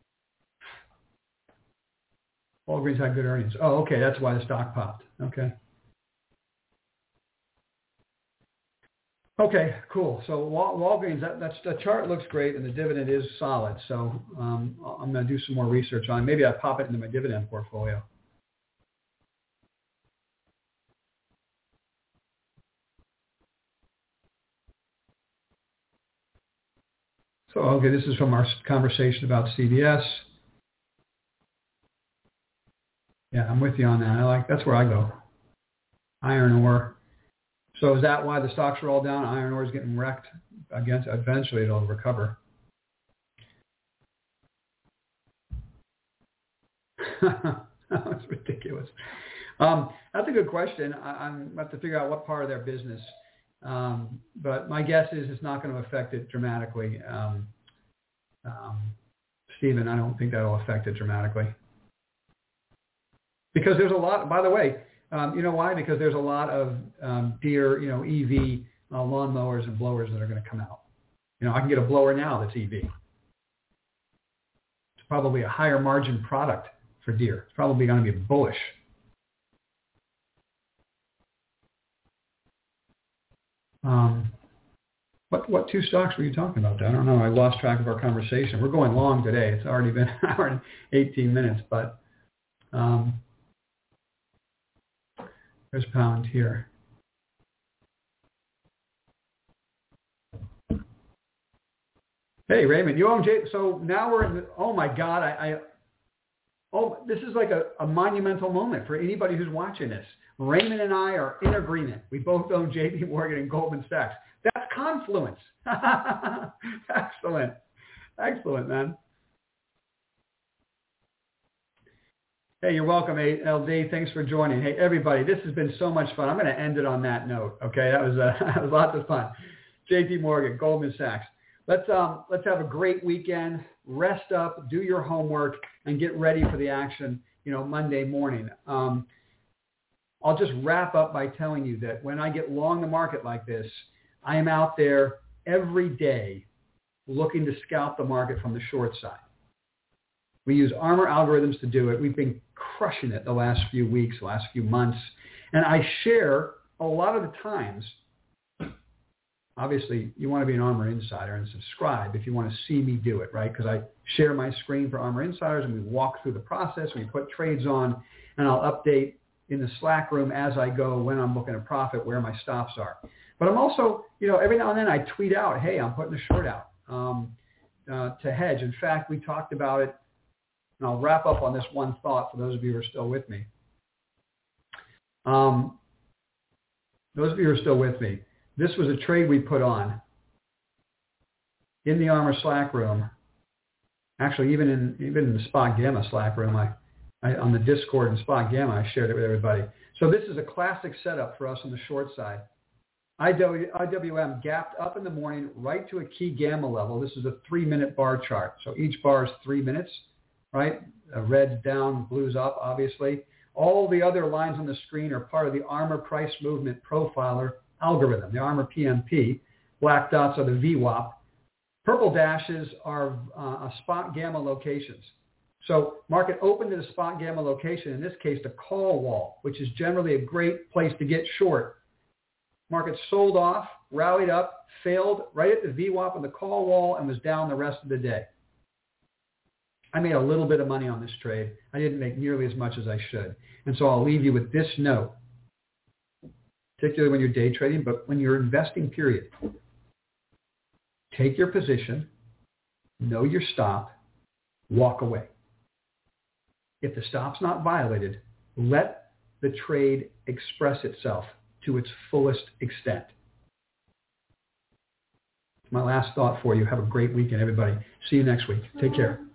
Walgreens had good earnings. Oh, okay, that's why the stock popped. Okay. Okay, cool. So Wal- Walgreens, that, that's, the chart looks great, and the dividend is solid. So um, I'm going to do some more research on it. Maybe I pop it into my dividend portfolio. So, okay, this is from our conversation about C V S. Yeah, I'm with you on that. I like, that's where I go. Iron ore. So is that why the stocks are all down? Iron ore is getting wrecked against. Eventually, it'll recover. That's ridiculous. Um, that's a good question. I, I'm about to figure out what part of their business. Um, but my guess is it's not going to affect it dramatically. Um, um, Stephen, I don't think that'll affect it dramatically. Because there's a lot, by the way, Um, you know why? Because there's a lot of um, Deere, you know, E V uh, lawnmowers and blowers that are going to come out. You know, I can get a blower now that's E V. It's probably a higher margin product for Deere. It's probably going to be bullish. Um, what what two stocks were you talking about? I don't know. I lost track of our conversation. We're going long today. It's already been an hour and eighteen minutes, but. Um, There's pound here. Hey, Raymond, you own J. So now we're in the, oh my God, I, I oh, this is like a, a monumental moment for anybody who's watching this. Raymond and I are in agreement. We both own J P Morgan and Goldman Sachs. That's confluence. Excellent. Excellent, man. Hey, you're welcome, L D. Thanks for joining. Hey, everybody, this has been so much fun. I'm going to end it on that note. Okay, that was uh, that was lots of fun. J P Morgan, Goldman Sachs. Let's um let's have a great weekend. Rest up, do your homework, and get ready for the action. You know, Monday morning. Um, I'll just wrap up by telling you that when I get long the market like this, I am out there every day looking to scalp the market from the short side. We use Armor algorithms to do it. We've been crushing it the last few weeks, the last few months. And I share a lot of the times, obviously you want to be an Armor Insider and subscribe if you want to see me do it, right? Because I share my screen for Armor Insiders and we walk through the process. We put trades on and I'll update in the Slack room as I go when I'm booking a profit, where my stops are. But I'm also, you know, every now and then I tweet out, hey, I'm putting a short out um, uh, to hedge. In fact, we talked about it, and I'll wrap up on this one thought for those of you who are still with me. Um, those of you who are still with me, this was a trade we put on in the Armor Slack room. Actually, even in even in the Spot Gamma Slack room, I, I on the Discord and Spot Gamma, I shared it with everybody. So this is a classic setup for us on the short side. I W M gapped up in the morning right to a key gamma level. This is a three-minute bar chart. So each bar is three minutes, right? Uh, red's down, blue's up, obviously. All the other lines on the screen are part of the Armor Price Movement Profiler algorithm, the Armor P M P. Black dots are the V WAP. Purple dashes are uh, spot gamma locations. So market opened at a spot gamma location, in this case the call wall, which is generally a great place to get short. Market sold off, rallied up, failed right at the V WAP on the call wall, and was down the rest of the day. I made a little bit of money on this trade. I didn't make nearly as much as I should. And so I'll leave you with this note, particularly when you're day trading, but when you're investing, period. Take your position, know your stop, walk away. If the stop's not violated, let the trade express itself to its fullest extent. My last thought for you. Have a great weekend, everybody. See you next week. Take care.